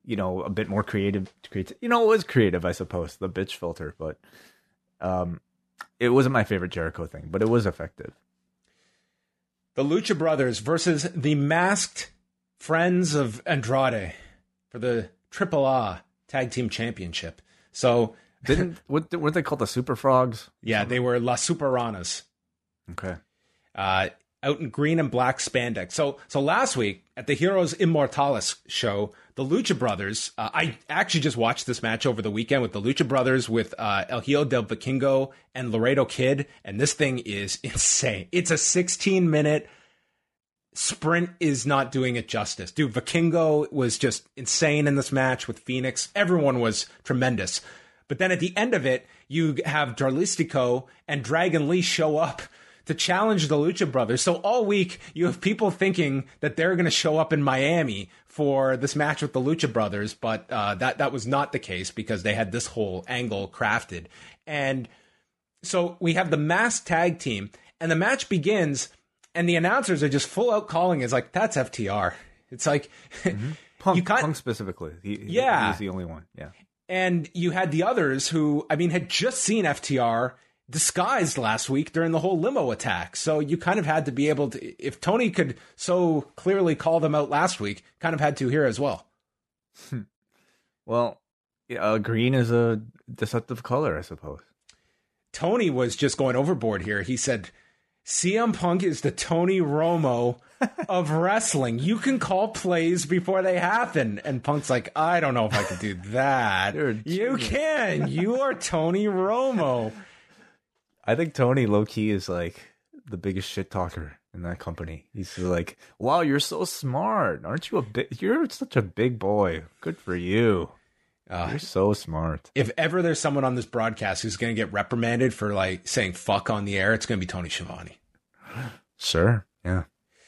you know, a bit more creative. creative you know, it was creative, I suppose, the bitch filter, but um, it wasn't my favorite Jericho thing, but it was effective. The Lucha Brothers versus the Masked Friends of Andrade for the Triple A Tag Team Championship. So, didn't what weren't they called the Super Frogs? Yeah, they were La Superanas. Okay. Uh, out in green and black spandex. So, so last week at the Heroes Immortalis show, the Lucha Brothers, uh, I actually just watched this match over the weekend with the Lucha Brothers with uh, El Hijo del Vikingo and Laredo Kid, and this thing is insane. It's a sixteen minute sprint, is not doing it justice. Dude, Vikingo was just insane in this match with Phoenix. Everyone was tremendous. But then at the end of it, you have Dralistico and Dragon Lee show up to challenge the Lucha Brothers. So all week, you have people thinking that they're going to show up in Miami for this match with the Lucha Brothers, but uh, that, that was not the case because they had this whole angle crafted. And so we have the masked tag team, and the match begins, and the announcers are just full out calling it like, that's F T R. It's like... Mm-hmm. Punk, you can't, Punk specifically. He, yeah. He's the only one, yeah. And you had the others who, I mean, had just seen F T R disguised last week during the whole limo attack. So you kind of had to be able to, if Tony could so clearly call them out last week, kind of had to here as well. Well, uh, green is a deceptive color, I suppose. Tony was just going overboard here. He said, C M Punk is the Tony Romo of wrestling. You can call plays before they happen. And Punk's like, I don't know if I can do that. You can. You are Tony Romo. I think Tony low-key is like the biggest shit talker in that company. He's like, wow, you're so smart. Aren't you a bit, you're such a big boy. Good for you. Uh, you're so smart. If ever there's someone on this broadcast who's going to get reprimanded for like saying fuck on the air, it's going to be Tony Schiavone. Sure. Yeah.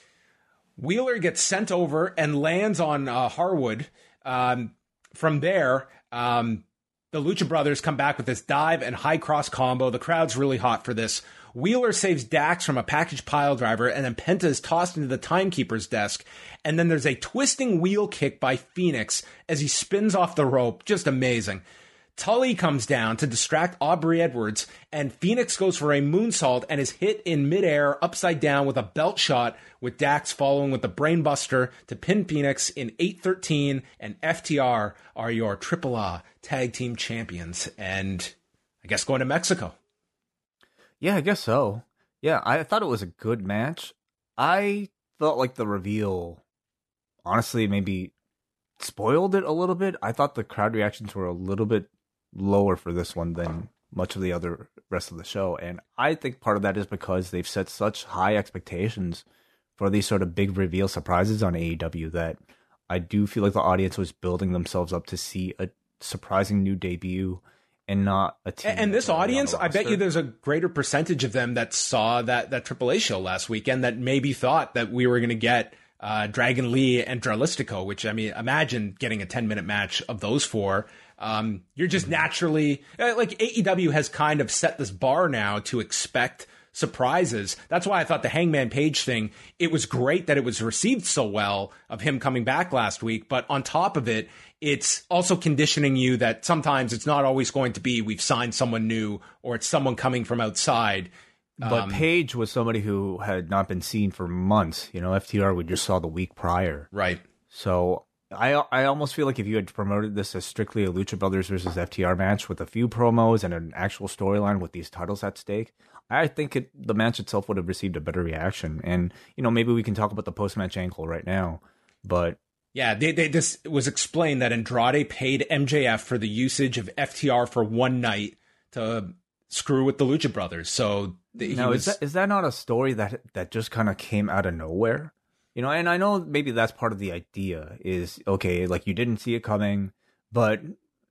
Wheeler gets sent over and lands on uh, Harwood. Um, from there, um, the Lucha Brothers come back with this dive and high cross combo. The crowd's really hot for this. Wheeler saves Dax from a package pile driver, and then Penta is tossed into the timekeeper's desk. And then there's a twisting wheel kick by Phoenix as he spins off the rope. Just amazing. Tully comes down to distract Aubrey Edwards, and Phoenix goes for a moonsault and is hit in midair upside down with a belt shot, with Dax following with the brainbuster to pin Phoenix in eight thirteen, and F T R are your Triple A Tag Team Champions, and I guess going to Mexico. Yeah, I guess so. Yeah, I thought it was a good match. I felt like the reveal, honestly, maybe spoiled it a little bit. I thought the crowd reactions were a little bit lower for this one than much of the other rest of the show. And I think part of that is because they've set such high expectations for these sort of big reveal surprises on A E W that I do feel like the audience was building themselves up to see a surprising new debut and not a team. And this audience, I bet you there's a greater percentage of them that saw that, that Triple A show last weekend that maybe thought that we were going to get uh, Dragon Lee and Dralistico, which, I mean, imagine getting a ten minute match of those four. Um, you're just naturally, like A E W has kind of set this bar now to expect surprises. That's why I thought the Hangman Page thing, it was great that it was received so well of him coming back last week. But on top of it, it's also conditioning you that sometimes it's not always going to be we've signed someone new or it's someone coming from outside. But um, Page was somebody who had not been seen for months. You know, F T R we just saw the week prior. Right. So I I almost feel like if you had promoted this as strictly a Lucha Brothers versus F T R match with a few promos and an actual storyline with these titles at stake, I think it, the match itself would have received a better reaction. And, you know, maybe we can talk about the post-match angle right now. But yeah, they, they, this was explained that Andrade paid M J F for the usage of F T R for one night to screw with the Lucha Brothers. So the, now, was, is that is that not a story that that just kind of came out of nowhere? You know, and I know maybe that's part of the idea is, okay, like you didn't see it coming, but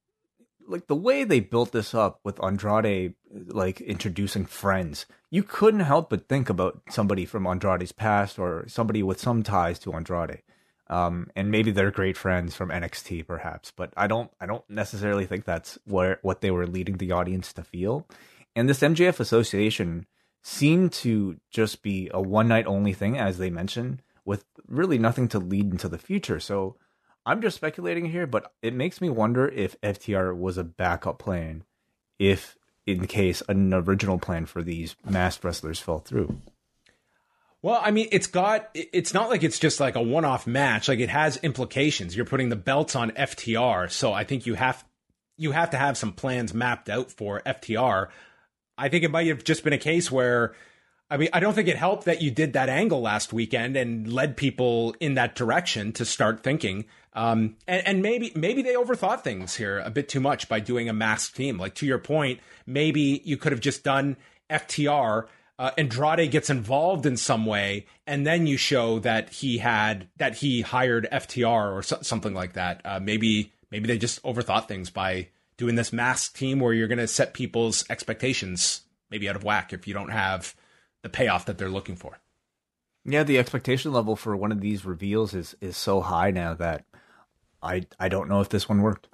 like the way they built this up with Andrade, like introducing friends, you couldn't help but think about somebody from Andrade's past or somebody with some ties to Andrade. Um, and maybe they're great friends from N X T, perhaps, but I don't, I don't necessarily think that's where what they were leading the audience to feel. And this M J F association seemed to just be a one night only thing, as they mentioned, with really nothing to lead into the future. So I'm just speculating here, but it makes me wonder if F T R was a backup plan, if in case an original plan for these masked wrestlers fell through. Well, I mean, it's got, it's not like it's just like a one-off match. Like, it has implications. You're putting the belts on F T R. So I think you have, you have to have some plans mapped out for F T R. I think it might have just been a case where, I mean, I don't think it helped that you did that angle last weekend and led people in that direction to start thinking. Um, and, and maybe, maybe they overthought things here a bit too much by doing a masked team. Like, to your point, maybe you could have just done F T R. Uh, Andrade gets involved in some way, and then you show that he had that he hired F T R or so, something like that. Uh, maybe maybe they just overthought things by doing this masked team where you're going to set people's expectations maybe out of whack if you don't have the payoff that they're looking for. Yeah, the expectation level for one of these reveals is is so high now that I I don't know if this one worked.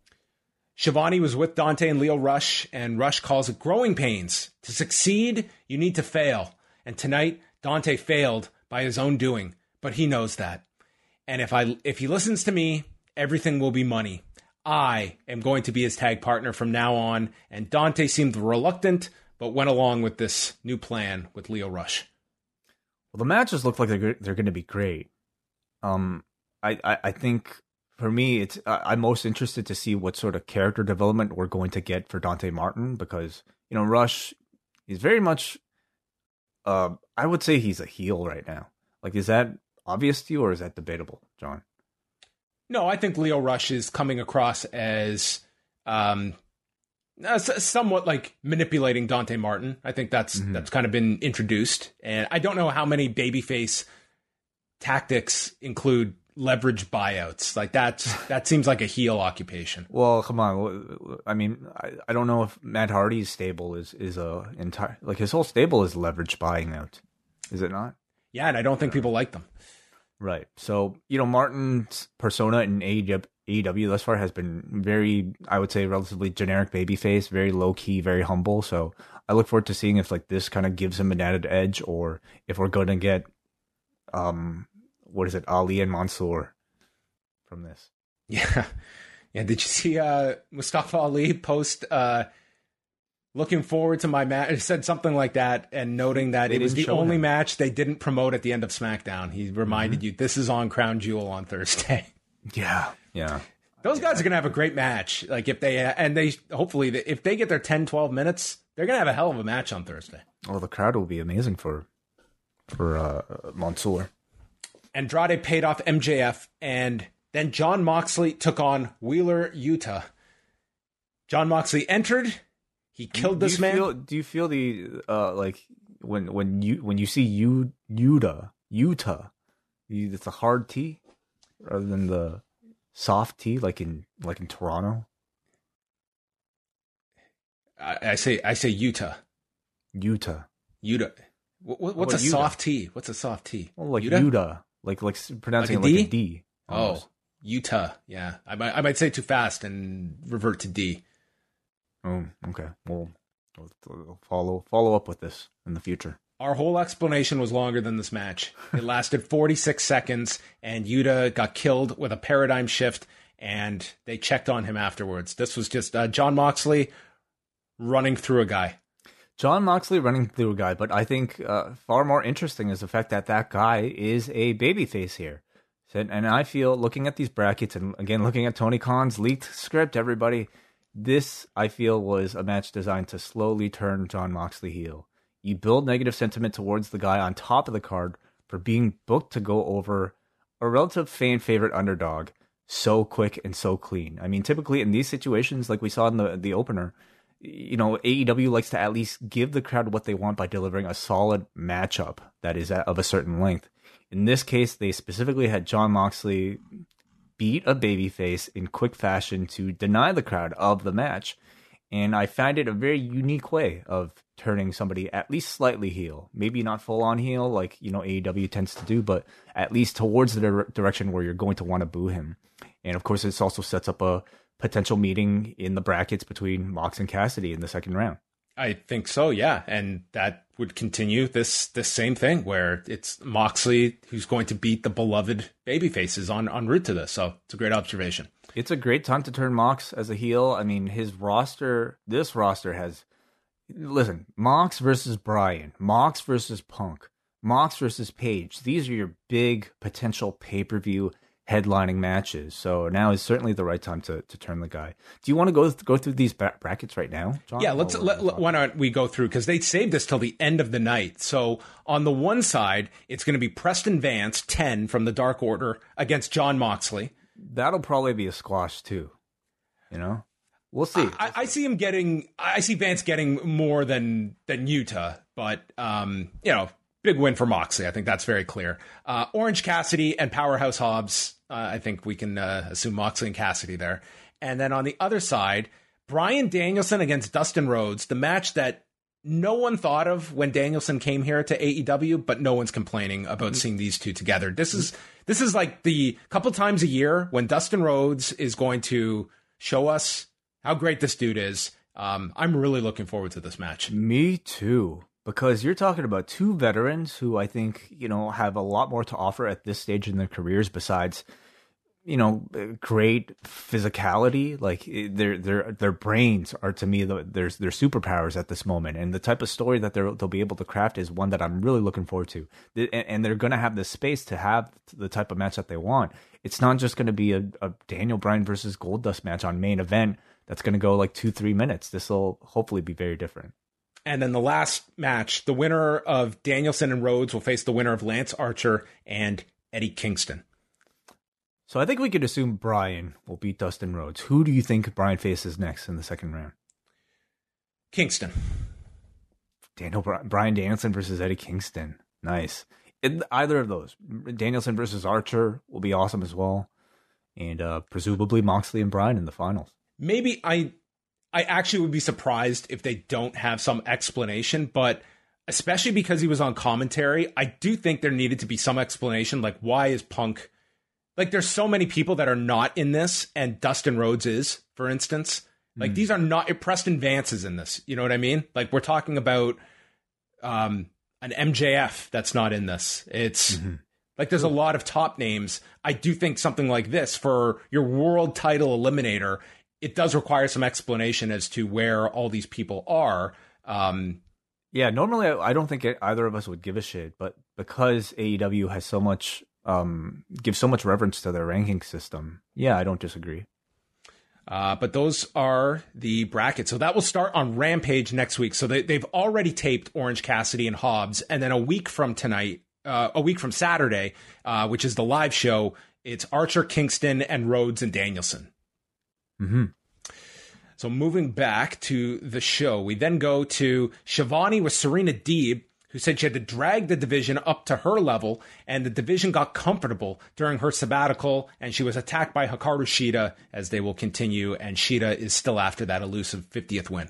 Shivani was with Dante and Lio Rush, and Rush calls it growing pains. To succeed, you need to fail. And tonight, Dante failed by his own doing, but he knows that. And if I if he listens to me, everything will be money. I am going to be his tag partner from now on, and Dante seemed reluctant, but went along with this new plan with Lio Rush. Well, the matches look like they're they're going to be great. Um, I, I I think. For me, it's uh, I'm most interested to see what sort of character development we're going to get for Dante Martin, because, you know, Rush is very much, uh, I would say he's a heel right now. Like, is that obvious to you, or is that debatable, John? No, I think Lio Rush is coming across as um, uh, somewhat like manipulating Dante Martin. I think that's mm-hmm. that's kind of been introduced, and I don't know how many babyface tactics include leverage buyouts. Like, that that seems like a heel occupation. Well, come on. I mean, I, I don't know if Matt Hardy's stable is is a entire, like, his whole stable is leverage buying out, is it not? Yeah, and I don't think people like them. Right. So, you know, Martin's persona in A E W thus far has been very, I would say, relatively generic babyface, very low key, very humble. So I look forward to seeing if, like, this kind of gives him an added edge, or if we're going to get um. what is it, Ali and Mansoor from this. Yeah. Yeah. Did you see uh, Mustafa Ali post uh, looking forward to my match? It said something like that, and noting that they it was the only him. match they didn't promote at the end of SmackDown. He reminded mm-hmm. you, this is on Crown Jewel on Thursday. Yeah. Yeah. Those yeah. guys are going to have a great match. Like, if they, and they, hopefully, if they get their ten, twelve minutes, they're going to have a hell of a match on Thursday. Oh, the crowd will be amazing for, for uh, Mansoor. Andrade paid off M J F, and then Jon Moxley took on Wheeler Yuta. Jon Moxley entered. He killed do this you man. Feel, do you feel the uh like when when you when you see you Yuta Yuta, you, it's a hard T rather than the soft T like in like in Toronto? I, I say I say Utah. Utah. Utah. What, what's a Yuta? soft T? What's a soft T? Well, like Yuta? Yuta. Like like pronouncing like it like a D. Almost. Oh, Utah. Yeah, I might I might say too fast and revert to D. Oh, okay. Well, we'll follow follow up with this in the future. Our whole explanation was longer than this match. It lasted forty-six seconds, and Yuta got killed with a paradigm shift, and they checked on him afterwards. This was just uh, Jon Moxley running through a guy. Jon Moxley running through a guy, but I think uh, far more interesting is the fact that that guy is a babyface here. And I feel, looking at these brackets, and again, looking at Tony Khan's leaked script, everybody, this, I feel, was a match designed to slowly turn Jon Moxley heel. You build negative sentiment towards the guy on top of the card for being booked to go over a relative fan favorite underdog so quick and so clean. I mean, typically in these situations, like we saw in the, the opener, you know, A E W likes to at least give the crowd what they want by delivering a solid matchup that is of a certain length. In this case, they specifically had Jon Moxley beat a babyface in quick fashion to deny the crowd of the match. And I find it a very unique way of turning somebody at least slightly heel. Maybe not full on heel like, you know, A E W tends to do, but at least towards the dire- direction where you're going to want to boo him. And of course, this also sets up a potential meeting in the brackets between Mox and Cassidy in the second round. I think so, yeah. And that would continue this this same thing where it's Moxley who's going to beat the beloved babyfaces on, en route to this. So it's a great observation. It's a great time to turn Mox as a heel. I mean, his roster, this roster has, listen, Mox versus Bryan, Mox versus Punk, Mox versus Page. These are your big potential pay-per-view headlining matches. So now is certainly the right time to, to turn the guy. Do you want to go th- go through these ba- brackets right now, John? Yeah, let's. Let, let, why don't we go through, because they saved this till the end of the night. So on the one side, it's going to be Preston Vance, ten from the Dark Order, against Jon Moxley. That'll probably be a squash too. You know, we'll see. I, I see him getting. I see Vance getting more than than Yuta, but um, you know. Big win for Moxley. I think that's very clear. Uh, Orange Cassidy and Powerhouse Hobbs. Uh, I think we can uh, assume Moxley and Cassidy there. And then on the other side, Bryan Danielson against Dustin Rhodes, the match that no one thought of when Danielson came here to A E W, but no one's complaining about seeing these two together. This is this is like the couple times a year when Dustin Rhodes is going to show us how great this dude is. Um, I'm really looking forward to this match. Me too. Because you're talking about two veterans who I think, you know, have a lot more to offer at this stage in their careers besides, you know, great physicality. Like their their their brains are, to me, the, their their superpowers at this moment. And the type of story that they're, they'll be able to craft is one that I'm really looking forward to. And, and they're going to have the space to have the type of match that they want. It's not just going to be a, a Daniel Bryan versus Goldust match on main event that's going to go like two, three minutes. This will hopefully be very different. And then the last match, the winner of Danielson and Rhodes will face the winner of Lance Archer and Eddie Kingston. So I think we could assume Bryan will beat Dustin Rhodes. Who do you think Bryan faces next in the second round? Kingston. Daniel Bryan Danielson versus Eddie Kingston. Nice. In either of those. Danielson versus Archer will be awesome as well. And uh, presumably Moxley and Bryan in the finals. Maybe I... I actually would be surprised if they don't have some explanation, but especially because he was on commentary, I do think there needed to be some explanation. Like, why is Punk, like, there's so many people that are not in this, and Dustin Rhodes is, for instance. Like, mm. these are not, Preston Vance is in this. You know what I mean? Like, we're talking about um, an M J F that's not in this. It's mm-hmm. like, there's a lot of top names. I do think something like this for your world title eliminator, it does require some explanation as to where all these people are. Um, yeah, normally I don't think either of us would give a shit, but because A E W has so much, um, gives so much reverence to their ranking system, yeah, I don't disagree. Uh, but those are the brackets. So that will start on Rampage next week. So they, they've already taped Orange Cassidy and Hobbs. And then a week from tonight, uh, a week from Saturday, uh, which is the live show, it's Archer, Kingston, and Rhodes and Danielson. Mm-hmm. So moving back to the show, we then go to Shivani with Serena Deeb, who said she had to drag the division up to her level, and the division got comfortable during her sabbatical, and she was attacked by Hikaru Shida as they will continue, and Shida is still after that elusive fiftieth win.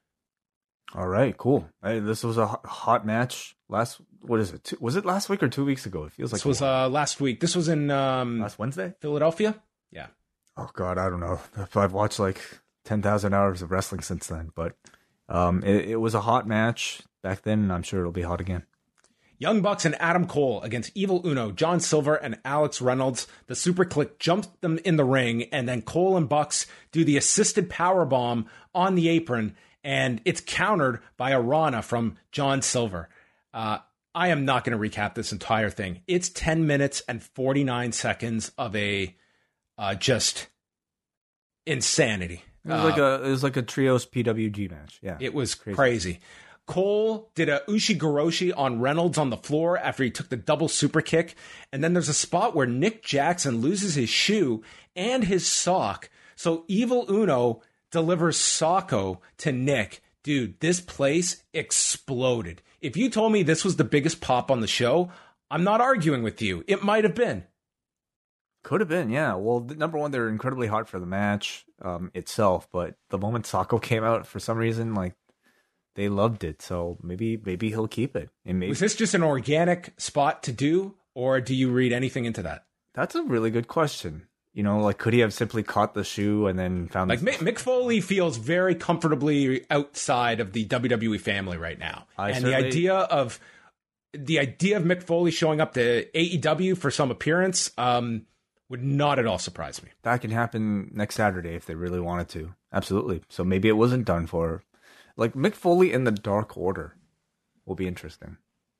All right, cool. Hey, this was a hot match last, what is it? Two, was it last week or two weeks ago? It feels like this was uh, last week. This was in um, last Wednesday, Philadelphia. Yeah. Oh God, I don't know. I've watched like ten thousand hours of wrestling since then, but um, it, it was a hot match back then, and I'm sure it'll be hot again. Young Bucks and Adam Cole against Evil Uno, John Silver, and Alex Reynolds. The Super Click jumps them in the ring, and then Cole and Bucks do the assisted powerbomb on the apron, and it's countered by a Rana from John Silver. Uh, I am not going to recap this entire thing. It's ten minutes and forty-nine seconds of a uh, just insanity. It was uh, like a it was like a trios P W G match. Yeah, it was crazy. crazy. Cole did a Ushigoroshi on Reynolds on the floor after he took the double super kick, and then there's a spot where Nick Jackson loses his shoe and his sock. So Evil Uno delivers Socko to Nick. Dude, this place exploded. If you told me this was the biggest pop on the show, I'm not arguing with you. It might have been. Could have been, yeah. Well, number one, they're incredibly hot for the match um, itself, but the moment Socko came out, for some reason, like, they loved it. So maybe maybe he'll keep it. And maybe, was this just an organic spot to do, or do you read anything into that? That's a really good question. You know, like, could he have simply caught the shoe and then found... Like, Mick, Mick Foley feels very comfortably outside of the W W E family right now. I and certainly... the idea of the idea of Mick Foley showing up to A E W for some appearance um, would not at all surprise me. That can happen next Saturday if they really wanted to. Absolutely. So maybe it wasn't done for... Like, Mick Foley in the Dark Order will be interesting.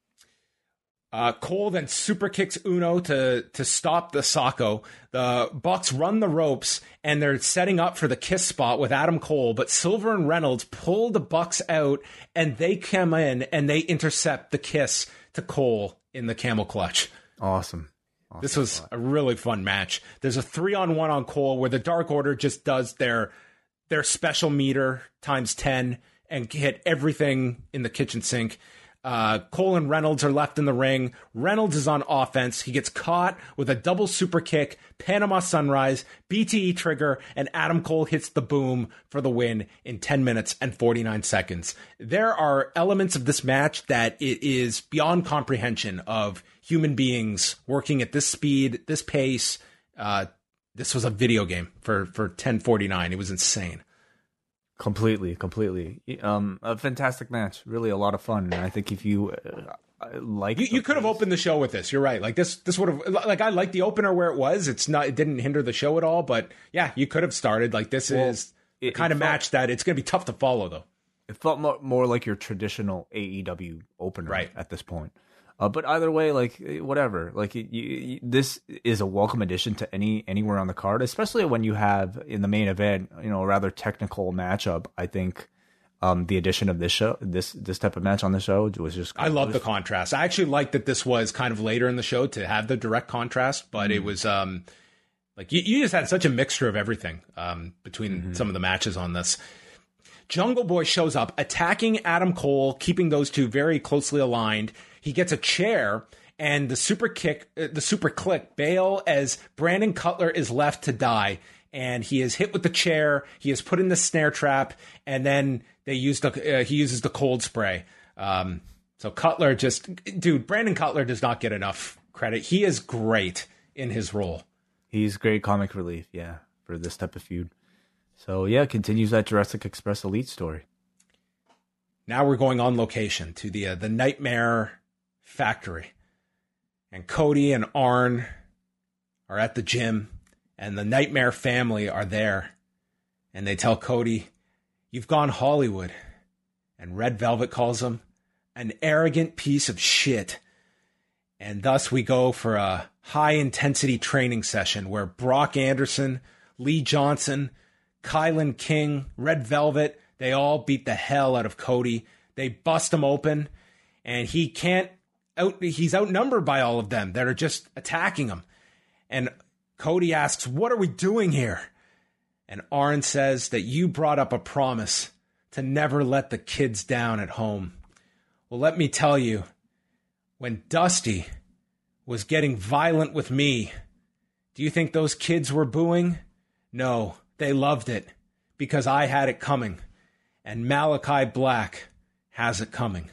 Uh, Cole then super kicks Uno to to stop the Socko. The Bucks run the ropes, and they're setting up for the kiss spot with Adam Cole, but Silver and Reynolds pull the Bucks out, and they come in, and they intercept the kiss to Cole in the camel clutch. Awesome. awesome. This was a really fun match. There's a three-on-one on Cole where the Dark Order just does their their special meter times ten and hit everything in the kitchen sink. Uh, Cole and Reynolds are left in the ring. Reynolds is on offense. He gets caught with a double super kick, Panama Sunrise, B T E trigger, and Adam Cole hits the boom for the win in ten minutes and forty-nine seconds. There are elements of this match that it is beyond comprehension of human beings working at this speed, this pace. Uh, this was a video game for, for ten forty-nine. It was insane. Completely, completely. Um, a fantastic match. Really a lot of fun. And I think if you uh, like, you, you could have opened the show with this. You're right. Like this, this would have like I like the opener where it was. It's not. It didn't hinder the show at all. But yeah, you could have started like this. Well, is the it, kind it of felt, match that it's going to be tough to follow though. It felt more, more like your traditional A E W opener right. at this point. Uh, but either way, like whatever, like you, you, this is a welcome addition to any anywhere on the card, especially when you have in the main event, you know, a rather technical matchup. I think um, the addition of this show, this this type of match on the show was just. I love the contrast. I actually like that this was kind of later in the show to have the direct contrast, but mm-hmm. it was um, like you, you just had such a mixture of everything um, between mm-hmm. some of the matches on this. Jungle Boy shows up attacking Adam Cole, keeping those two very closely aligned. He gets a chair and the super kick, uh, the super click bail as Brandon Cutler is left to die. And he is hit with the chair. He is put in the snare trap. And then they use the, uh, he uses the cold spray. Um, so Cutler just, dude, Brandon Cutler does not get enough credit. He is great in his role. He's great comic relief. Yeah. For this type of feud. So yeah, continues that Jurassic Express Elite story. Now we're going on location to the, uh, the Nightmare Factory, and Cody and Arn are at the gym, and the Nightmare family are there, and they tell Cody, "You've gone Hollywood," and Red Velvet calls him an arrogant piece of shit. And thus we go for a high intensity training session where Brock Anderson, Lee Johnson, Kylan King, Red Velvet, they all beat the hell out of Cody. They bust him open, and he can't Out, he's outnumbered by all of them that are just attacking him. And Cody asks, "What are we doing here?" And Arn says that you brought up a promise to never let the kids down at home. Well, let me tell you, when Dusty was getting violent with me, do you think those kids were booing? No, they loved it because I had it coming. And Malachi Black has it coming.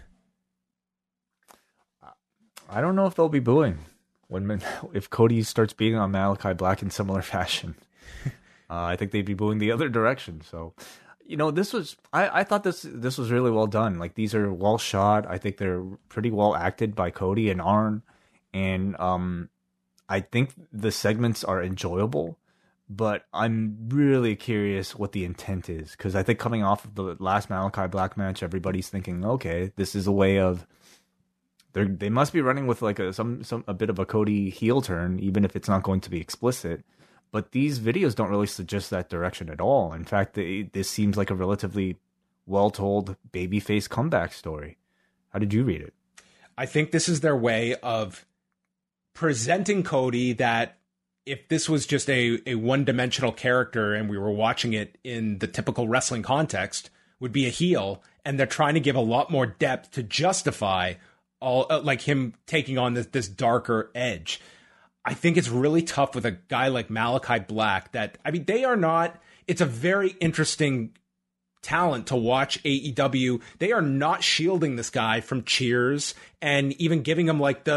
I don't know if they'll be booing when if Cody starts beating on Malachi Black in similar fashion. uh, I think they'd be booing the other direction. So, you know, this was I, I thought this this was really well done. Like these are well shot. I think they're pretty well acted by Cody and Arn, and um, I think the segments are enjoyable. But I'm really curious what the intent is, because I think coming off of the last Malachi Black match, everybody's thinking, okay, this is a way of. They're, they must be running with like a some some a bit of a Cody heel turn, even if it's not going to be explicit. But these videos don't really suggest that direction at all. In fact, they, this seems like a relatively well-told babyface comeback story. How did you read it? I think this is their way of presenting Cody that if this was just a, a one-dimensional character and we were watching it in the typical wrestling context, would be a heel, and they're trying to give a lot more depth to justify all uh, like him taking on this, this darker edge. I think it's really tough with a guy like Malachi Black that, I mean, they are not, it's a very interesting talent to watch A E W. They are not shielding this guy from cheers and even giving him like the,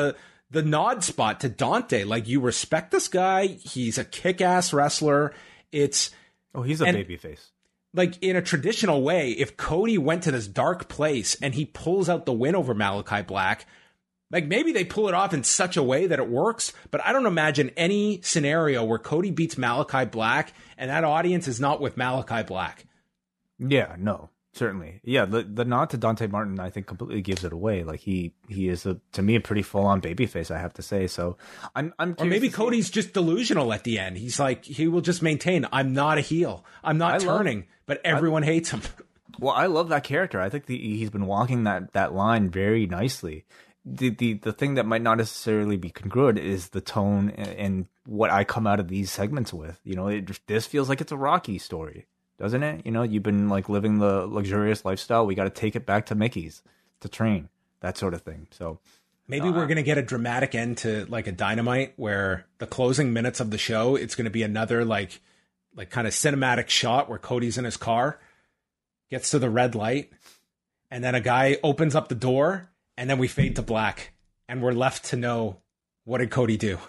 the nod spot to Dante. Like, you respect this guy. He's a kick-ass wrestler. It's oh, he's a and, babyface. Like, in a traditional way, if Cody went to this dark place and he pulls out the win over Malachi Black, like, maybe they pull it off in such a way that it works, but I don't imagine any scenario where Cody beats Malachi Black and that audience is not with Malachi Black. Yeah, no, certainly. Yeah, the the nod to Dante Martin, I think, completely gives it away. Like, he he is, a, to me, a pretty full-on babyface, I have to say. So I'm I'm Or maybe to Cody's see. just delusional at the end. He's like, he will just maintain, I'm not a heel. I'm not I turning, love, but everyone I, hates him. Well, I love that character. I think the, he's been walking that, that line very nicely. The, the the thing that might not necessarily be congruent is the tone and, and what I come out of these segments with. You know, it, this feels like it's a Rocky story, doesn't it? You know, you've been like living the luxurious lifestyle. We got to take it back to Mickey's to train, that sort of thing. So maybe uh, we're going to get a dramatic end to like a Dynamite where the closing minutes of the show, it's going to be another like like kind of cinematic shot where Cody's in his car, gets to the red light, and then a guy opens up the door. And then we fade to black, and we're left to know, what did Cody do?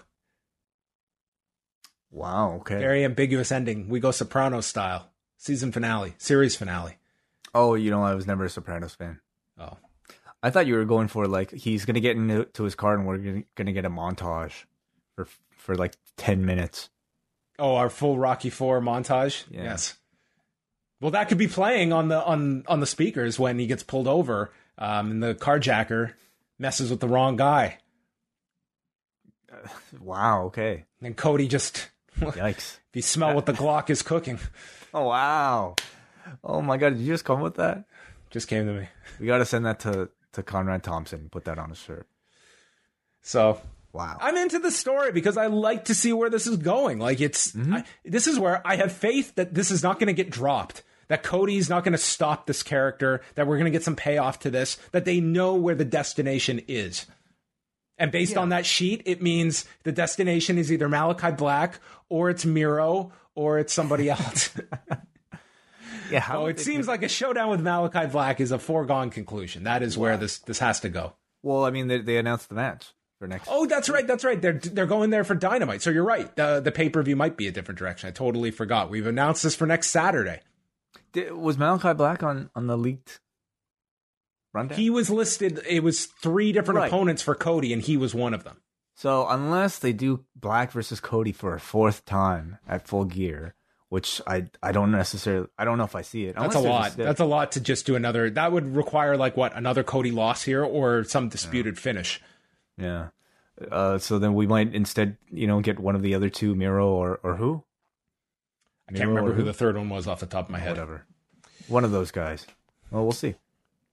Wow, okay. Very ambiguous ending. We go Sopranos style. Season finale. Series finale. Oh, you know, I was never a Sopranos fan. Oh. I thought you were going for, like, he's going to get into his car and we're going to get a montage for, for like, ten minutes. Oh, our full Rocky four montage? Yeah. Yes. Well, that could be playing on the on, on the speakers when he gets pulled over. Um, and the carjacker messes with the wrong guy. Uh, wow, okay. And Cody just... Yikes. If you smell what the Glock is cooking. Oh, wow. Oh, my God. Did you just come with that? Just came to me. We got to send that to, to Conrad Thompson. Put that on a shirt. So... Wow. I'm into the story because I like to see where this is going. Like, it's... Mm-hmm. I, this is where I have faith that this is not going to get dropped. That Cody's not going to stop this character, that we're going to get some payoff to this, that they know where the destination is. And based yeah. on that sheet, it means the destination is either Malachi Black, or it's Miro, or it's somebody else. yeah. How so it seems like a showdown with Malachi Black is a foregone conclusion. That is wow. where this, this has to go. Well, I mean, they, they announced the match for next. Oh, that's right. That's right. They're they're going there for Dynamite. So you're right. The, the pay-per-view might be a different direction. I totally forgot. We've announced this for next Saturday. Did, was Malachi Black on, on the leaked rundown? He was listed. It was three different right. opponents for Cody, and he was one of them. So unless they do Black versus Cody for a fourth time at Full Gear, which I I don't necessarily I don't know if I see it. That's a lot. That's a lot to just do another. That would require like what another Cody loss here or some disputed yeah. finish. Yeah. Uh, so then we might instead you know get one of the other two, Miro or or who. I can't remember who the third one was off the top of my head. Whatever. One of those guys. Well, we'll see.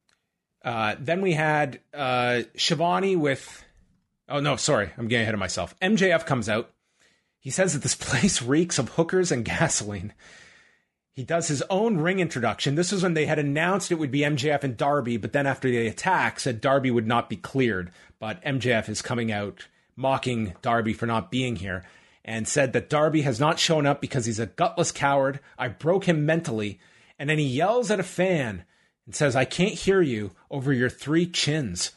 Uh, then we had uh, Shivani with... Oh, no, sorry. I'm getting ahead of myself. M J F comes out. He says that this place reeks of hookers and gasoline. He does his own ring introduction. This was when they had announced it would be M J F and Darby, but then after the attack said Darby would not be cleared. But M J F is coming out mocking Darby for not being here. And said that Darby has not shown up because he's a gutless coward. I broke him mentally. And then he yells at a fan and says, I can't hear you over your three chins.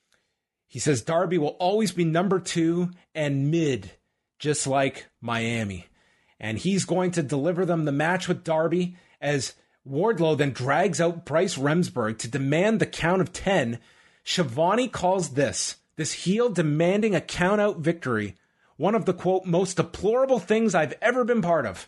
He says Darby will always be number two and mid, just like Miami. And he's going to deliver them the match with Darby as Wardlow then drags out Bryce Remsburg to demand the count of ten. Shivani calls this, this heel demanding a count-out victory, one of the, quote, most deplorable things I've ever been part of.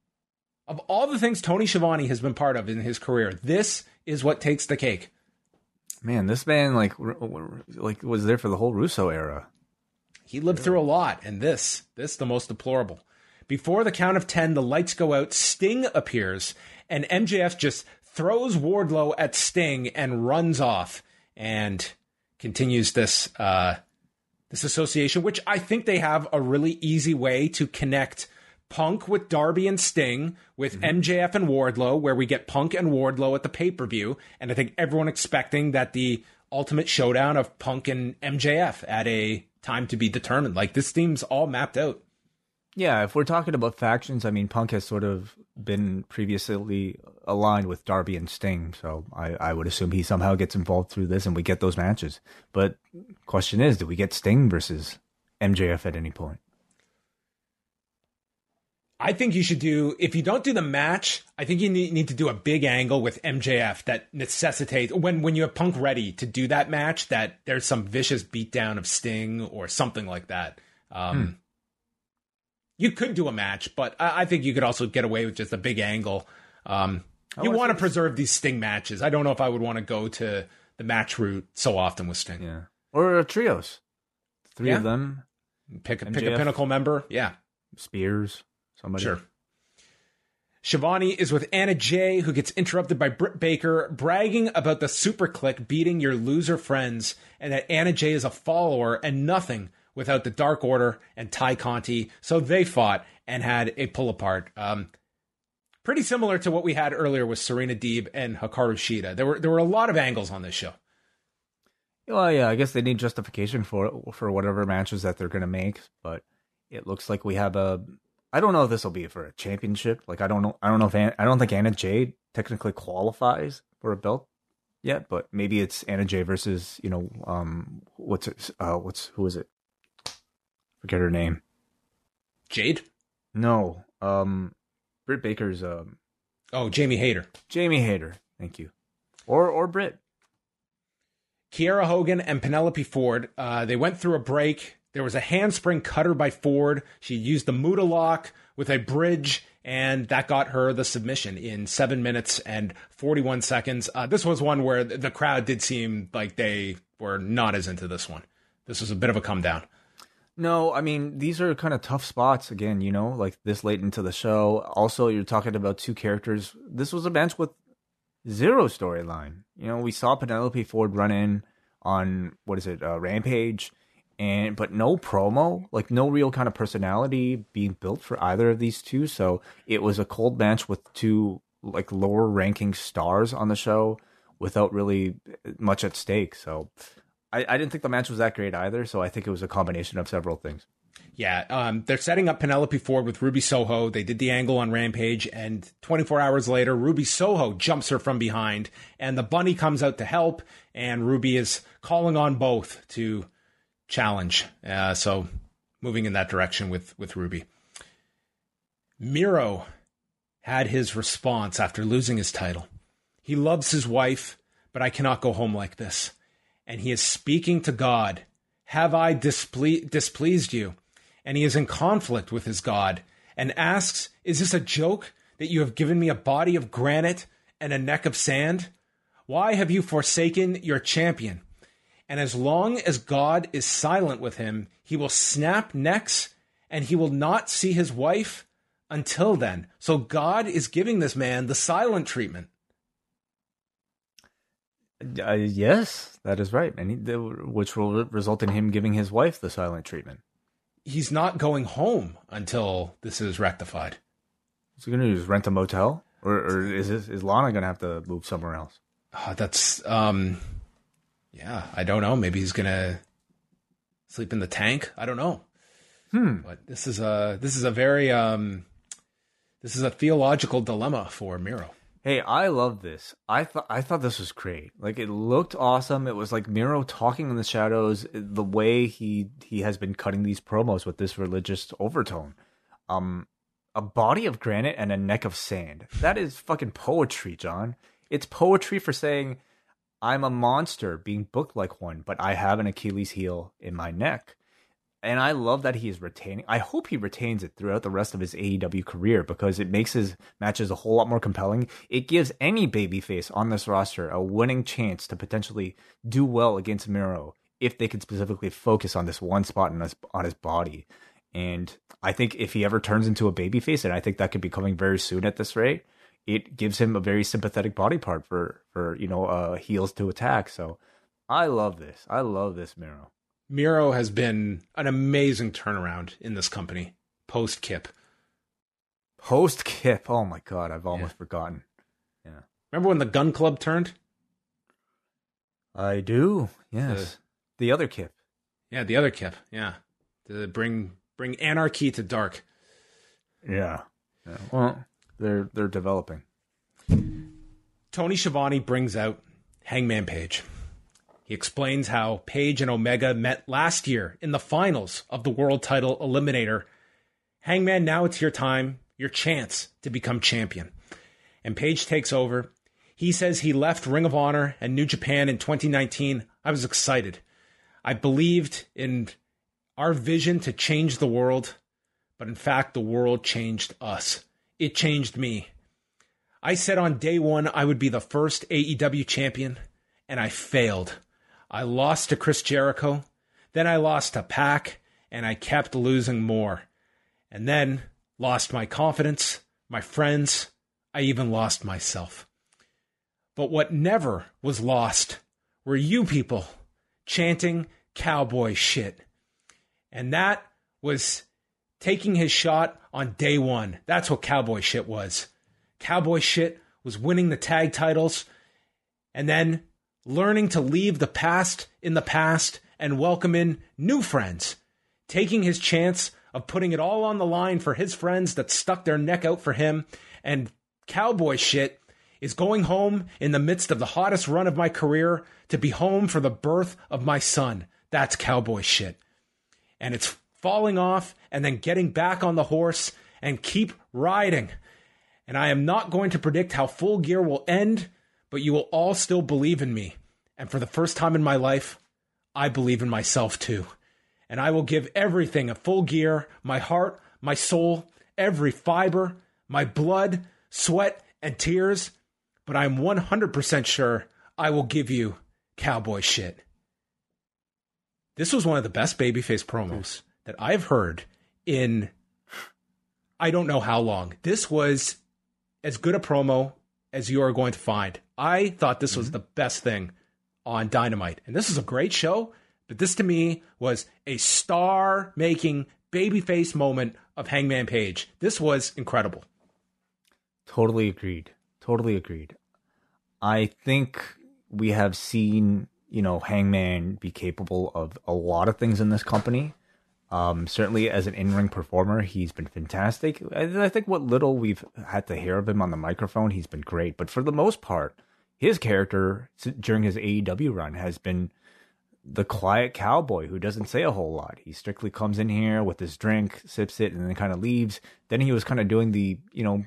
Of all the things Tony Schiavone has been part of in his career, this is what takes the cake. Man, this man like like was there for the whole Russo era. He lived through a lot, and this, this the most deplorable. Before the count of ten, the lights go out, Sting appears, and M J F just throws Wardlow at Sting and runs off and continues this uh, this association, which I think they have a really easy way to connect Punk with Darby and Sting, with mm-hmm. M J F and Wardlow, where we get Punk and Wardlow at the pay-per-view, and I think everyone expecting that the ultimate showdown of Punk and M J F at a time to be determined. Like, this team's all mapped out. Yeah, if we're talking about factions, I mean, Punk has sort of been previously aligned with Darby and Sting, so I, I would assume he somehow gets involved through this and we get those matches. But question is, do we get Sting versus M J F at any point? I think you should do, if you don't do the match, I think you need, need to do a big angle with M J F that necessitates, when, when you have Punk ready to do that match, that there's some vicious beatdown of Sting or something like that. Um, hmm. You could do a match, but I, I think you could also get away with just a big angle. Um, you want to preserve these Sting matches. I don't know if I would want to go to the match route so often with Sting. Yeah, or trios, three yeah. of them. Pick, pick a Pinnacle member. Yeah, Spears. Somebody. Sure. Shivani is with Anna Jay, who gets interrupted by Britt Baker, bragging about the Super Click beating your loser friends, and that Anna Jay is a follower and nothing without the Dark Order and Ty Conti. So they fought and had a pull apart. Um, pretty similar to what we had earlier with Serena Deeb and Hikaru Shida. There were there were a lot of angles on this show. Well, yeah, I guess they need justification for for whatever matches that they're going to make, but it looks like we have a. I don't know if this will be for a championship. Like, I don't know. I don't know if Anna, I don't think Anna Jay technically qualifies for a belt yet, but maybe it's Anna Jay versus, you know, um, what's it, uh, what's, who is it? Forget her name. Jade? No. Um, Britt Baker's, um, oh, Jamie Hayter. Jamie Hayter. Thank you. Or, or Britt. Kiera Hogan and Penelope Ford, uh, they went through a break. There was a handspring cutter by Ford. She used the Muda lock with a bridge, and that got her the submission in seven minutes and forty-one seconds. Uh, this was one where the crowd did seem like they were not as into this one. This was a bit of a come down. No, I mean, these are kind of tough spots, again, you know, like this late into the show. Also, you're talking about two characters. This was a match with zero storyline. You know, we saw Penelope Ford run in on, what is it, uh, Rampage, and but no promo, like no real kind of personality being built for either of these two. So it was a cold match with two like lower ranking stars on the show without really much at stake. So I, I didn't think the match was that great either. So I think it was a combination of several things. Yeah, um, they're setting up Penelope Ford with Ruby Soho. They did the angle on Rampage, and twenty-four hours later, Ruby Soho jumps her from behind, and the bunny comes out to help, and Ruby is calling on both to challenge. Uh, so moving in that direction with, with Ruby. Miro had his response after losing his title. He loves his wife, but I cannot go home like this. And he is speaking to God. Have I disple- displeased you? And he is in conflict with his God and asks, is this a joke that you have given me a body of granite and a neck of sand? Why have you forsaken your champion? And as long as God is silent with him, he will snap necks and he will not see his wife until then. So God is giving this man the silent treatment. Uh, yes, that is right. And he, which will result in him giving his wife the silent treatment. He's not going home until this is rectified. Is he going to just rent a motel? Or, or is this, is Lana going to have to move somewhere else? Uh, that's... um. Yeah, I don't know. Maybe he's gonna sleep in the tank. I don't know. Hmm. But this is a this is a very um, this is a theological dilemma for Miro. Hey, I love this. I thought I thought this was great. Like, it looked awesome. It was like Miro talking in the shadows. The way he he has been cutting these promos with this religious overtone. Um, a body of granite and a neck of sand. That is fucking poetry, John. It's poetry for saying, I'm a monster being booked like one, but I have an Achilles heel in my neck. And I love that he is retaining. I hope he retains it throughout the rest of his A E W career because it makes his matches a whole lot more compelling. It gives any babyface on this roster a winning chance to potentially do well against Miro if they can specifically focus on this one spot on his, on his body. And I think if he ever turns into a babyface, and I think that could be coming very soon at this rate, it gives him a very sympathetic body part for, for you know, uh, heels to attack. So I love this. I love this Miro. Miro has been an amazing turnaround in this company post-Kip. Post-Kip. Oh, my God. I've almost yeah. forgotten. Yeah. Remember when the Gun Club turned? I do. Yes. The, the other Kip. Yeah, the other Kip. Yeah. To bring bring anarchy to dark. Yeah. yeah. Well, they're they're developing. Tony Schiavone brings out Hangman Page. He explains how Page and Omega met last year in the finals of the World Title Eliminator. Hangman, now it's your time, your chance to become champion. And Page takes over. He says he left Ring of Honor and New Japan in twenty nineteen. I was excited. I believed in our vision to change the world, but in fact, the world changed us. It changed me. I said on day one I would be the first A E W champion, and I failed. I lost to Chris Jericho, then I lost to Pac, and I kept losing more. And then lost my confidence, my friends, I even lost myself. But what never was lost were you people chanting cowboy shit. And that was taking his shot on day one. That's what cowboy shit was. Cowboy shit was winning the tag titles and then learning to leave the past in the past and welcome in new friends. Taking his chance of putting it all on the line for his friends that stuck their neck out for him. And cowboy shit is going home in the midst of the hottest run of my career to be home for the birth of my son. That's cowboy shit. And it's falling off and then getting back on the horse and keep riding. And I am not going to predict how Full Gear will end, but you will all still believe in me. And for the first time in my life, I believe in myself too. And I will give everything at Full Gear, my heart, my soul, every fiber, my blood, sweat, and tears. But I'm one hundred percent sure I will give you cowboy shit. This was one of the best babyface promos that I've heard in I don't know how long. This was as good a promo as you are going to find. I thought this was the best thing on Dynamite. And this is a great show, but this to me was a star-making babyface moment of Hangman Page. This was incredible. Totally agreed. Totally agreed. I think we have seen, you know, Hangman be capable of a lot of things in this company. Um, certainly as an in-ring performer, he's been fantastic. I, I think what little we've had to hear of him on the microphone, he's been great. But for the most part, his character during his A E W run has been the quiet cowboy who doesn't say a whole lot. He strictly comes in here with his drink, sips it, and then kind of leaves. Then he was kind of doing the, you know,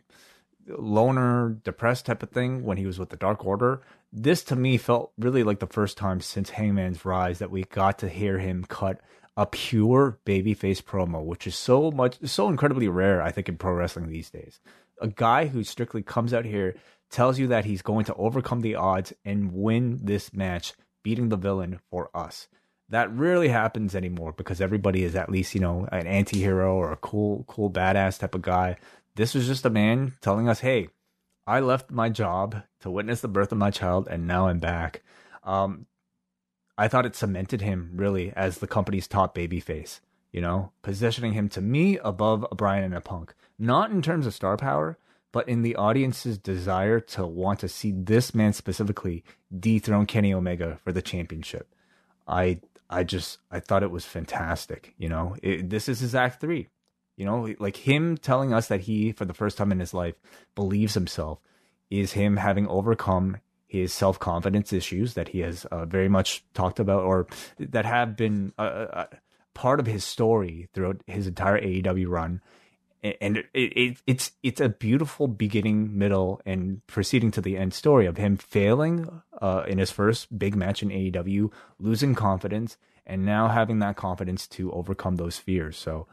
loner, depressed type of thing when he was with the Dark Order. This to me felt really like the first time since Hangman's rise that we got to hear him cut a pure babyface promo, which is so much, so incredibly rare, I think, in pro wrestling these days. A guy who strictly comes out here, tells you that he's going to overcome the odds and win this match, beating the villain for us. That rarely happens anymore because everybody is at least, you know, an anti-hero or a cool, cool badass type of guy. This was just a man telling us, hey, I left my job to witness the birth of my child, and now I'm back. Um, I thought it cemented him, really, as the company's top babyface, you know, positioning him to me above a Bryan and a Punk. Not in terms of star power, but in the audience's desire to want to see this man specifically dethrone Kenny Omega for the championship. I I just, I thought it was fantastic, you know. It, this is his act three. You know, like him telling us that he, for the first time in his life, believes himself is him having overcome his self-confidence issues that he has uh, very much talked about, or that have been a, a part of his story throughout his entire A E W run. And it, it, it's it's a beautiful beginning, middle, and proceeding to the end story of him failing uh, in his first big match in A E W, losing confidence, and now having that confidence to overcome those fears. So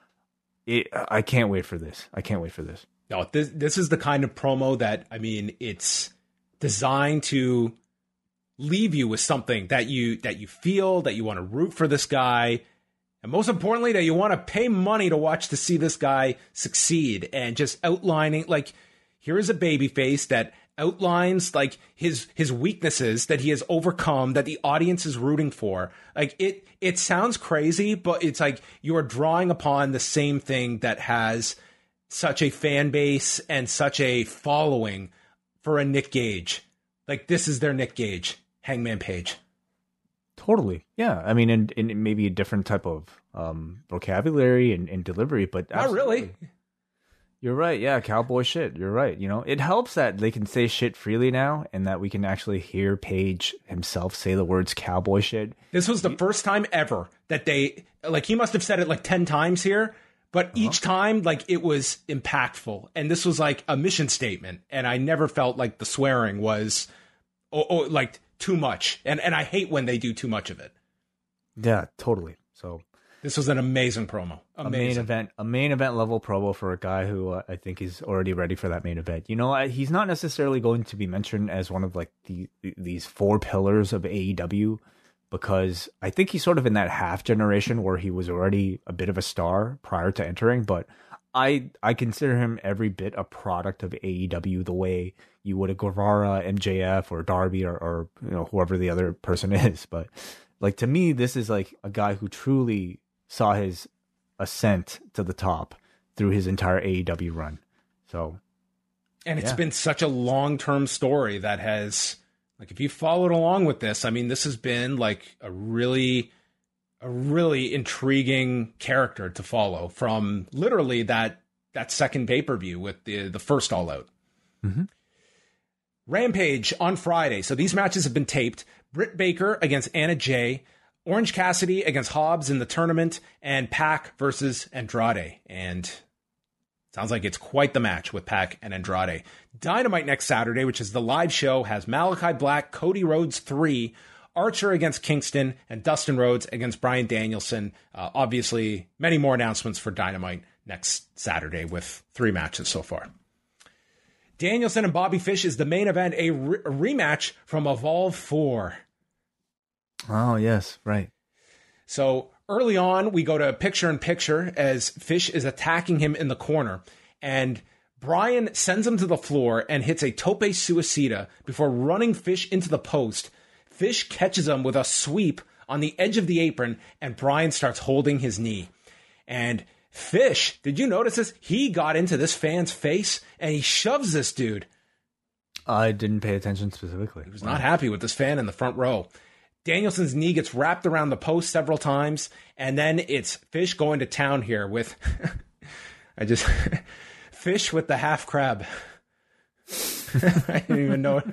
it, I can't wait for this. I can't wait for this. No, this this is the kind of promo that, I mean, it's designed to leave you with something that you that you feel, that you want to root for this guy. And most importantly, that you want to pay money to watch to see this guy succeed, and just outlining, like, here is a babyface that outlines like his his weaknesses that he has overcome, that the audience is rooting for. Like it it sounds crazy, but it's like you are drawing upon the same thing that has such a fan base and such a following for a Nick Gage. Like, this is their Nick Gage, Hangman Page. Totally. Yeah. I mean, and, and maybe a different type of um, vocabulary and, and delivery, but not really. You're right. Yeah, cowboy shit. You're right. You know, it helps that they can say shit freely now and that we can actually hear Page himself say the words cowboy shit. This was the first time ever that they, like, he must have said it like ten times here, but uh-huh. each time, like, it was impactful. And this was like a mission statement. And I never felt like the swearing was, oh, oh, like, too much. And, and I hate when they do too much of it. Yeah, totally. So. This was an amazing promo. Amazing. A main event, a main event level promo for a guy who uh, I think is already ready for that main event. You know, I, he's not necessarily going to be mentioned as one of like the these four pillars of A E W because I think he's sort of in that half generation where he was already a bit of a star prior to entering. But I I consider him every bit a product of A E W the way you would a Guevara, M J F, or Darby, or, or you know whoever the other person is. But like to me, this is like a guy who truly saw his ascent to the top through his entire A E W run. So, and it's yeah. been such a long-term story that has, like, if you followed along with this, I mean, this has been like a really, a really intriguing character to follow from literally that, that second pay-per-view with the, the first All Out. Mm-hmm. Rampage on Friday. So these matches have been taped. Britt Baker against Anna Jay, Orange Cassidy against Hobbs in the tournament, and Pac versus Andrade. And sounds like it's quite the match with Pac and Andrade. Dynamite next Saturday, which is the live show, has Malachi Black, Cody Rhodes three, Archer against Kingston, and Dustin Rhodes against Bryan Danielson. Uh, obviously, many more announcements for Dynamite next Saturday with three matches so far. Danielson and Bobby Fish is the main event, a, re- a rematch from Evolve four. Oh, yes, right. So early on, we go to picture in picture as Fish is attacking him in the corner. And Bryan sends him to the floor and hits a tope suicida before running Fish into the post. Fish catches him with a sweep on the edge of the apron, and Bryan starts holding his knee. And Fish, did you notice this? He got into this fan's face, and he shoves this dude. I didn't pay attention specifically. He was not happy with this fan in the front row. Danielson's knee gets wrapped around the post several times, and then it's Fish going to town here with, I just, Fish with the half crab. I didn't even know it.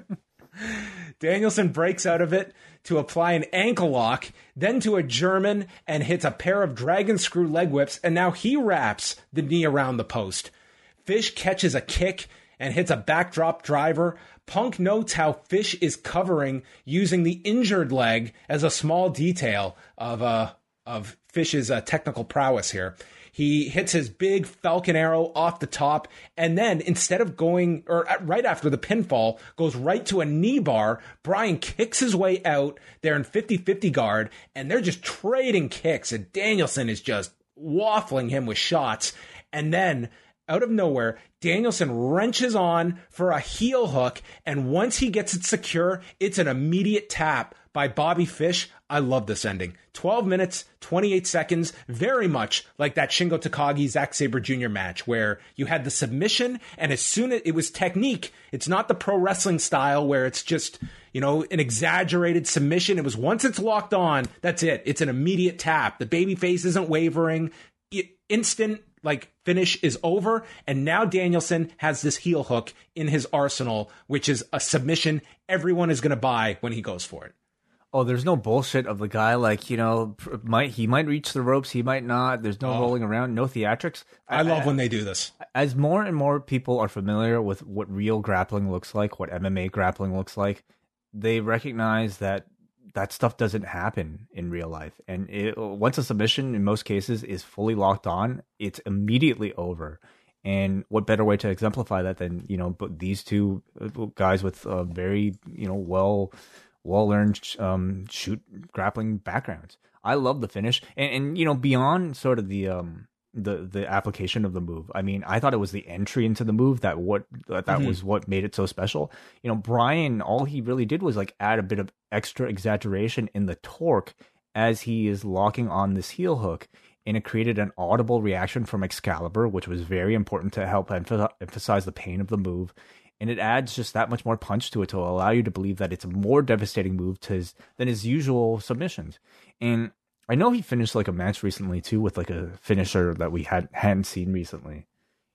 Danielson breaks out of it to apply an ankle lock, then to a German, and hits a pair of dragon screw leg whips, and now he wraps the knee around the post. Fish catches a kick and hits a backdrop driver. Punk notes how Fish is covering using the injured leg as a small detail of uh, of Fish's uh, technical prowess here. He hits his big Falcon Arrow off the top, and then instead of going, or right after the pinfall, goes right to a knee bar. Bryan kicks his way out there in fifty-fifty guard, and they're just trading kicks, and Danielson is just waffling him with shots. And then, out of nowhere, Danielson wrenches on for a heel hook, and once he gets it secure, it's an immediate tap by Bobby Fish. I love this ending. twelve minutes, twenty-eight seconds, very much like that Shingo Takagi Zack Sabre Junior match where you had the submission, and as soon as it was technique, it's not the pro wrestling style where it's just, you know, an exaggerated submission. It was once it's locked on, that's it. It's an immediate tap. The babyface isn't wavering. Instant, like, finish is over, and now Danielson has this heel hook in his arsenal, which is a submission everyone is going to buy when he goes for it. Oh, there's no bullshit of the guy, like, you know, might he might reach the ropes, he might not. There's no oh. rolling around, no theatrics. I, I love I, when they do this. As more and more people are familiar with what real grappling looks like, what M M A grappling looks like, they recognize that that stuff doesn't happen in real life. And it, once a submission, in most cases, is fully locked on, it's immediately over. And what better way to exemplify that than, you know, but these two guys with uh, very, you know, well... well-learned um, shoot grappling backgrounds. I love the finish, and, and you know, beyond sort of the um the the application of the move. I mean, I thought it was the entry into the move that what that mm-hmm. was what made it so special. You know, Bryan, all he really did was like add a bit of extra exaggeration in the torque as he is locking on this heel hook, and it created an audible reaction from Excalibur, which was very important to help emph- emphasize the pain of the move. And it adds just that much more punch to it to allow you to believe that it's a more devastating move to his, than his usual submissions. And I know he finished like a match recently too with like a finisher that we had, hadn't seen recently.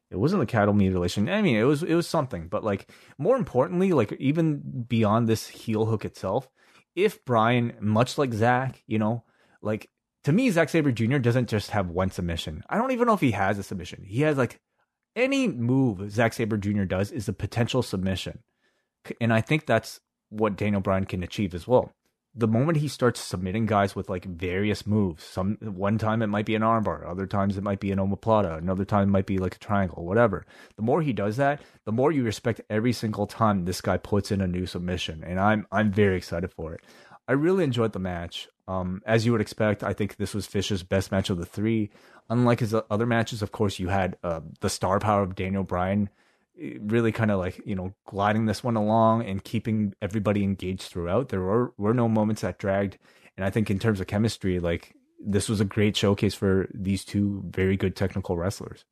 It wasn't a cattle mutilation. I mean, it was it was something, but like more importantly, like even beyond this heel hook itself, if Bryan, much like Zack, you know, like to me, Zack Sabre Junior doesn't just have one submission. I don't even know if he has a submission. He has like any move Zack Sabre Junior does is a potential submission, and I think that's what Daniel Bryan can achieve as well. The moment he starts submitting guys with like various moves, some one time it might be an armbar, other times it might be an omoplata, another time it might be like a triangle, whatever. The more he does that, the more you respect every single time this guy puts in a new submission, and I'm I'm very excited for it. I really enjoyed the match. Um, as you would expect, I think this was Fish's best match of the three. Unlike his other matches, of course, you had uh, the star power of Daniel Bryan really kind of like, you know, gliding this one along and keeping everybody engaged throughout. There were, were no moments that dragged. And I think in terms of chemistry, like this was a great showcase for these two very good technical wrestlers.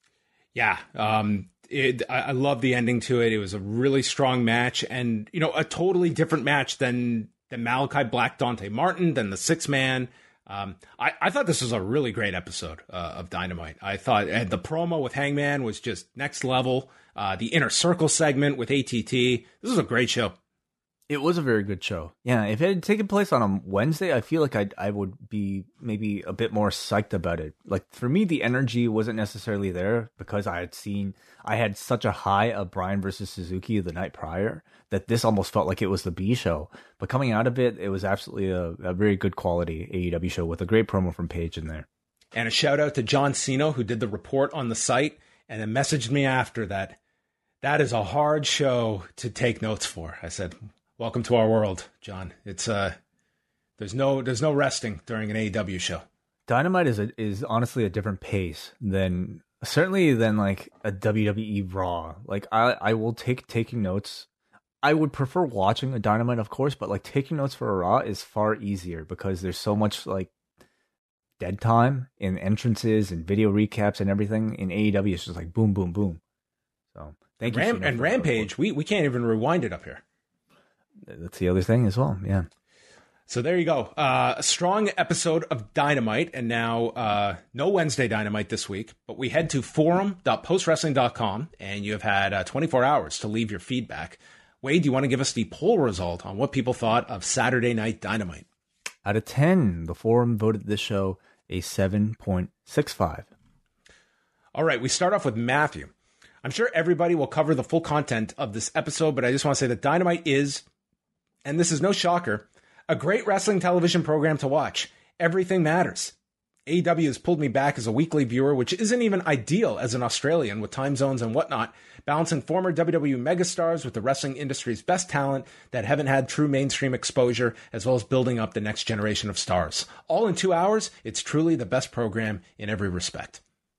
Yeah. Um, it, I, I love the ending to it. It was a really strong match and, you know, a totally different match than, than Malachi Black, Dante Martin, than the six man. Um, I, I thought this was a really great episode uh, of Dynamite. I thought and the promo with Hangman was just next level. Uh, the Inner Circle segment with A T T. This was a great show. It was a very good show. Yeah, if it had taken place on a Wednesday, I feel like I I would be maybe a bit more psyched about it. Like for me, the energy wasn't necessarily there because I had seen I had such a high of Bryan versus Suzuki the night prior that this almost felt like it was the B show. But coming out of it, it was absolutely a, a very good quality A E W show with a great promo from Paige in there. And a shout out to John Cena, who did the report on the site and then messaged me after that. That is a hard show to take notes for. I said, welcome to our world, John. It's uh, there's no there's no resting during an A E W show. Dynamite is a, is honestly a different pace than certainly than like a W W E Raw. Like I I will take taking notes. I would prefer watching a Dynamite, of course, but like taking notes for a Raw is far easier because there's so much like dead time in entrances and video recaps and everything. In A E W, it's just like boom, boom, boom. So thank you. Ram- and Rampage, we, we can't even rewind it up here. That's the other thing as well. Yeah. So there you go. Uh, a strong episode of Dynamite. And now uh, no Wednesday Dynamite this week, but we head to forum dot post wrestling dot com and you have had uh, twenty-four hours to leave your feedback. Wade, do you want to give us the poll result on what people thought of Saturday Night Dynamite? Out of ten, the forum voted this show a seven point six five. All right, we start off with Matthew. I'm sure everybody will cover the full content of this episode, but I just want to say that Dynamite is, and this is no shocker, a great wrestling television program to watch. Everything matters. A E W has pulled me back as a weekly viewer, which isn't even ideal as an Australian with time zones and whatnot, balancing former W W E megastars with the wrestling industry's best talent that haven't had true mainstream exposure, as well as building up the next generation of stars. All in two hours, it's truly the best program in every respect.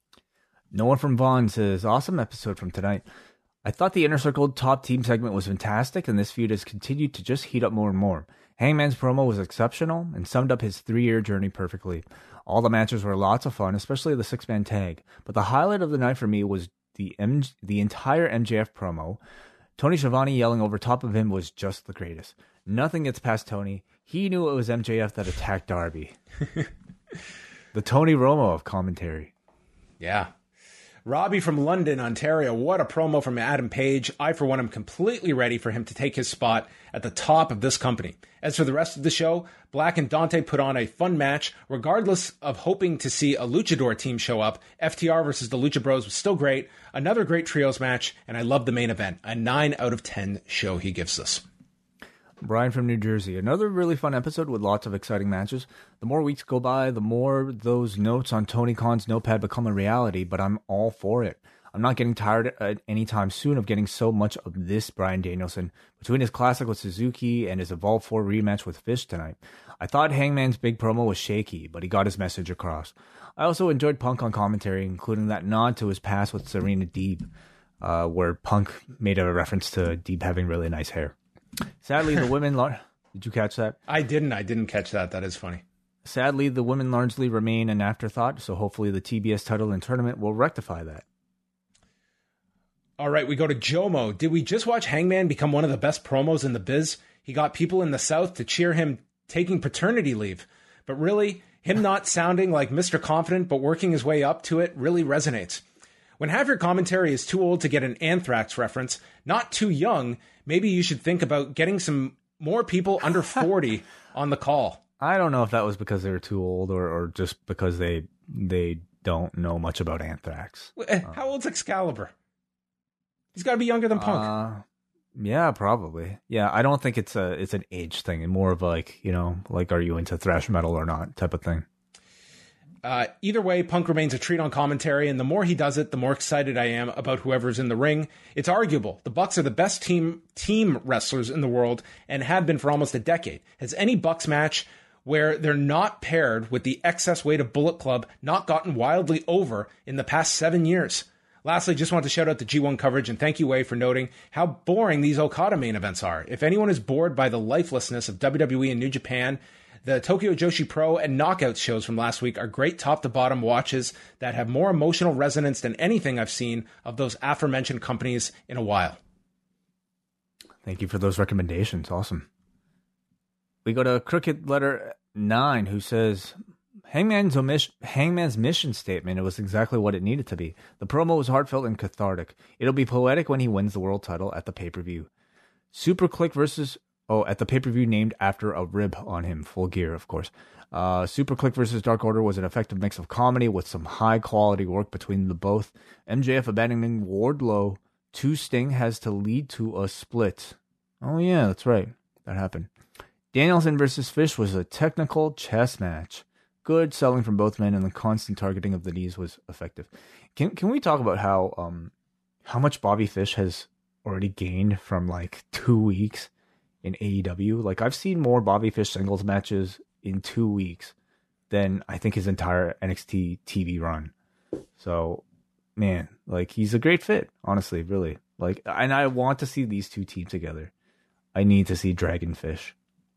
No One From Vaughn says, awesome episode from tonight. I thought the Inner Circle top team segment was fantastic, and this feud has continued to just heat up more and more. Hangman's promo was exceptional and summed up his three-year journey perfectly. All the matches were lots of fun, especially the six-man tag. But the highlight of the night for me was the M- the entire M J F promo. Tony Schiavone yelling over top of him was just the greatest. Nothing gets past Tony. He knew it was M J F that attacked Darby. The Tony Romo of commentary. Yeah. Robbie from London, Ontario. What a promo from Adam Page. I, for one, am completely ready for him to take his spot at the top of this company. As for the rest of the show, Black and Dante put on a fun match. Regardless of hoping to see a luchador team show up, F T R versus the Lucha Bros was still great. Another great trios match, and I love the main event. A nine out of ten show he gives us. Brian from New Jersey. Another really fun episode with lots of exciting matches. The more weeks go by, the more those notes on Tony Khan's notepad become a reality, but I'm all for it. I'm not getting tired at any time soon of getting so much of this Bryan Danielson. Between his classic with Suzuki and his Evolve four rematch with Fish tonight, I thought Hangman's big promo was shaky, but he got his message across. I also enjoyed Punk on commentary, including that nod to his past with Serena Deeb, uh, where Punk made a reference to Deeb having really nice hair. Sadly, the women... Lar- Did you catch that? I didn't. I didn't catch that. That is funny. Sadly, the women largely remain an afterthought, so hopefully the T B S title and tournament will rectify that. All right, we go to Jomo. Did we just watch Hangman become one of the best promos in the biz? He got people in the South to cheer him taking paternity leave. But really, him not sounding like Mister Confident but working his way up to it really resonates. When half your commentary is too old to get an Anthrax reference, not too young, maybe you should think about getting some more people under forty on the call. I don't know if that was because they were too old or, or just because they they don't know much about Anthrax. How old's Excalibur? He's got to be younger than Punk. Uh, yeah, probably. Yeah, I don't think it's a it's an age thing, and more of like, you know, like, are you into thrash metal or not type of thing. Uh, either way, Punk remains a treat on commentary, and the more he does it, the more excited I am about whoever's in the ring. It's arguable. The Bucks are the best team team wrestlers in the world and have been for almost a decade. Has any Bucks match where they're not paired with the excess weight of Bullet Club not gotten wildly over in the past seven years? Lastly, just want to shout out the G one coverage and thank you, Wai, for noting how boring these Okada main events are. If anyone is bored by the lifelessness of W W E and New Japan, the Tokyo Joshi Pro and Knockout shows from last week are great top-to-bottom watches that have more emotional resonance than anything I've seen of those aforementioned companies in a while. Thank you for those recommendations. Awesome. We go to Crooked Letter nine, who says, Hangman's, omission, Hangman's mission statement, it was exactly what it needed to be. The promo was heartfelt and cathartic. It'll be poetic when he wins the world title at the pay-per-view. Super Click versus... Oh, at the pay-per-view named after a rib on him. Full Gear, of course. Uh, Super Click versus Dark Order was an effective mix of comedy with some high-quality work between the both. M J F abandoning Wardlow to Sting has to lead to a split. Oh, yeah, that's right. That happened. Danielson versus Fish was a technical chess match. Good selling from both men, and the constant targeting of the knees was effective. Can can we talk about how um how much Bobby Fish has already gained from like two weeks in A E W? Like, I've seen more Bobby Fish singles matches in two weeks than I think his entire N X T T V run. So, man, like, he's a great fit, honestly, really. Like, and I want to see these two teams together. I need to see Dragonfish.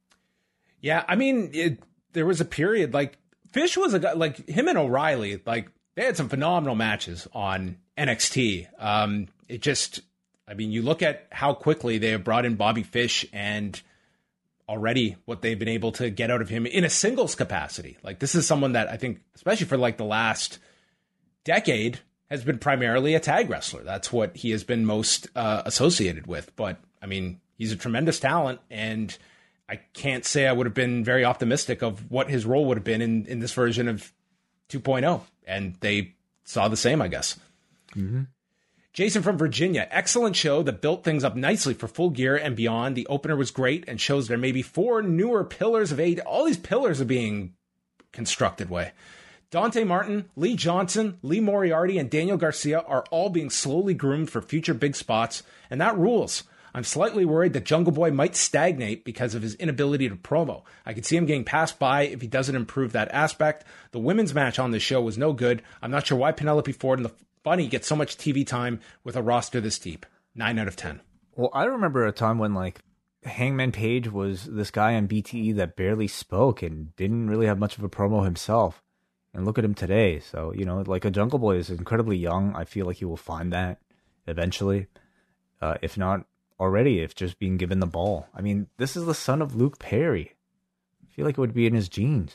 Yeah, I mean, it, there was a period, like, Fish was a guy, like, him and O'Reilly, like, they had some phenomenal matches on N X T. Um, it just... I mean, you look at how quickly they have brought in Bobby Fish and already what they've been able to get out of him in a singles capacity. Like, this is someone that I think, especially for like the last decade, has been primarily a tag wrestler. That's what he has been most uh, associated with. But I mean, he's a tremendous talent, and I can't say I would have been very optimistic of what his role would have been in, in this version of two point oh. And they saw the same, I guess. Mm-hmm. Jason from Virginia, excellent show that built things up nicely for Full Gear and beyond. The opener was great and shows there may be four newer pillars of eight. All these pillars are being constructed way. Dante Martin, Lee Johnson, Lee Moriarty, and Daniel Garcia are all being slowly groomed for future big spots, and that rules. I'm slightly worried that Jungle Boy might stagnate because of his inability to promo. I could see him getting passed by if he doesn't improve that aspect. The women's match on this show was no good. I'm not sure why Penelope Ford and the Bunny gets so much T V time with a roster this deep. Nine out of ten. Well, I remember a time when, like, Hangman Page was this guy on B T E that barely spoke and didn't really have much of a promo himself. And look at him today. So, you know, like, a Jungle Boy is incredibly young. I feel like he will find that eventually. Uh, if not already, if just being given the ball. I mean, this is the son of Luke Perry. I feel like it would be in his genes.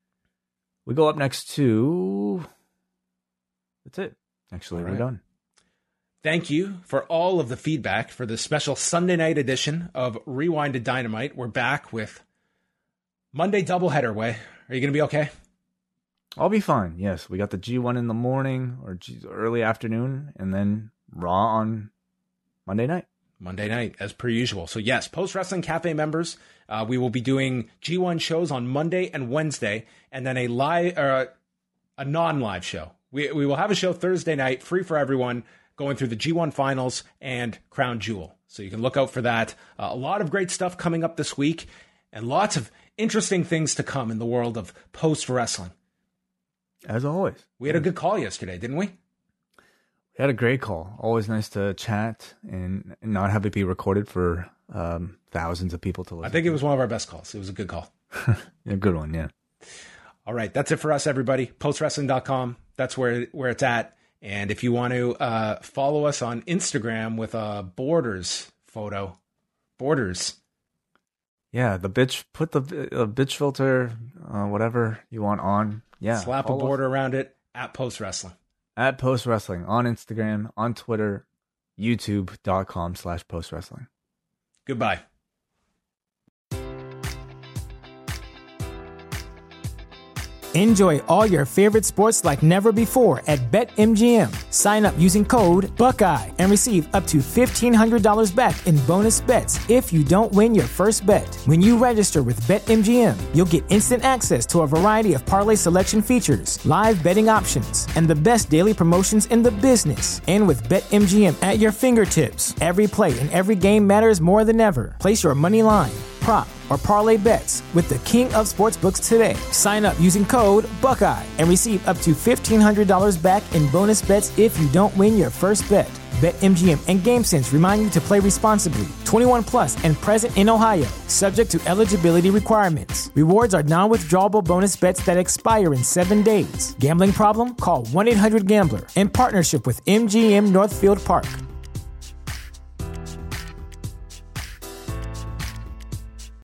We go up next to... That's it. Actually, right. We're done. Thank you for all of the feedback for the special Sunday night edition of Rewind to Dynamite. We're back with Monday doubleheader. Way, are you going to be okay? I'll be fine. Yes, we got the G one in the morning or G- early afternoon, and then Raw on Monday night. Monday night, as per usual. So yes, Post Wrestling Cafe members, uh, we will be doing G one shows on Monday and Wednesday, and then a live, uh, a non-live show. We we will have a show Thursday night, free for everyone, going through the G one finals and Crown Jewel. So you can look out for that. Uh, a lot of great stuff coming up this week, and lots of interesting things to come in the world of post-wrestling. As always. We had a good call yesterday, didn't we? We had a great call. Always nice to chat and not have it be recorded for um, thousands of people to listen. I think it was one of our best calls. It was a good call. A good one, yeah. All right, that's it for us, everybody. post wrestling dot com. That's where where it's at. And if you want to uh, follow us on Instagram with a Borders photo, Borders. Yeah, the bitch, put the uh, bitch filter, uh, whatever you want on. Yeah. Slap a border around it at Post Wrestling. at Post Wrestling on Instagram, on Twitter, youtube.com slash Post Wrestling. Goodbye. Enjoy all your favorite sports like never before at BetMGM. Sign up using code Buckeye and receive up to fifteen hundred dollars back in bonus bets if you don't win your first bet. When you register with BetMGM, you'll get instant access to a variety of parlay selection features, live betting options, and the best daily promotions in the business. And with BetMGM at your fingertips, every play and every game matters more than ever. Place your money line, prop, or parlay bets with the king of sportsbooks today. Sign up using code Buckeye and receive up to fifteen hundred dollars back in bonus bets if you don't win your first bet. BetMGM and GameSense remind you to play responsibly. twenty-one plus and present in Ohio, subject to eligibility requirements. Rewards are non-withdrawable bonus bets that expire in seven days. Gambling problem? Call one eight hundred gambler in partnership with M G M Northfield Park.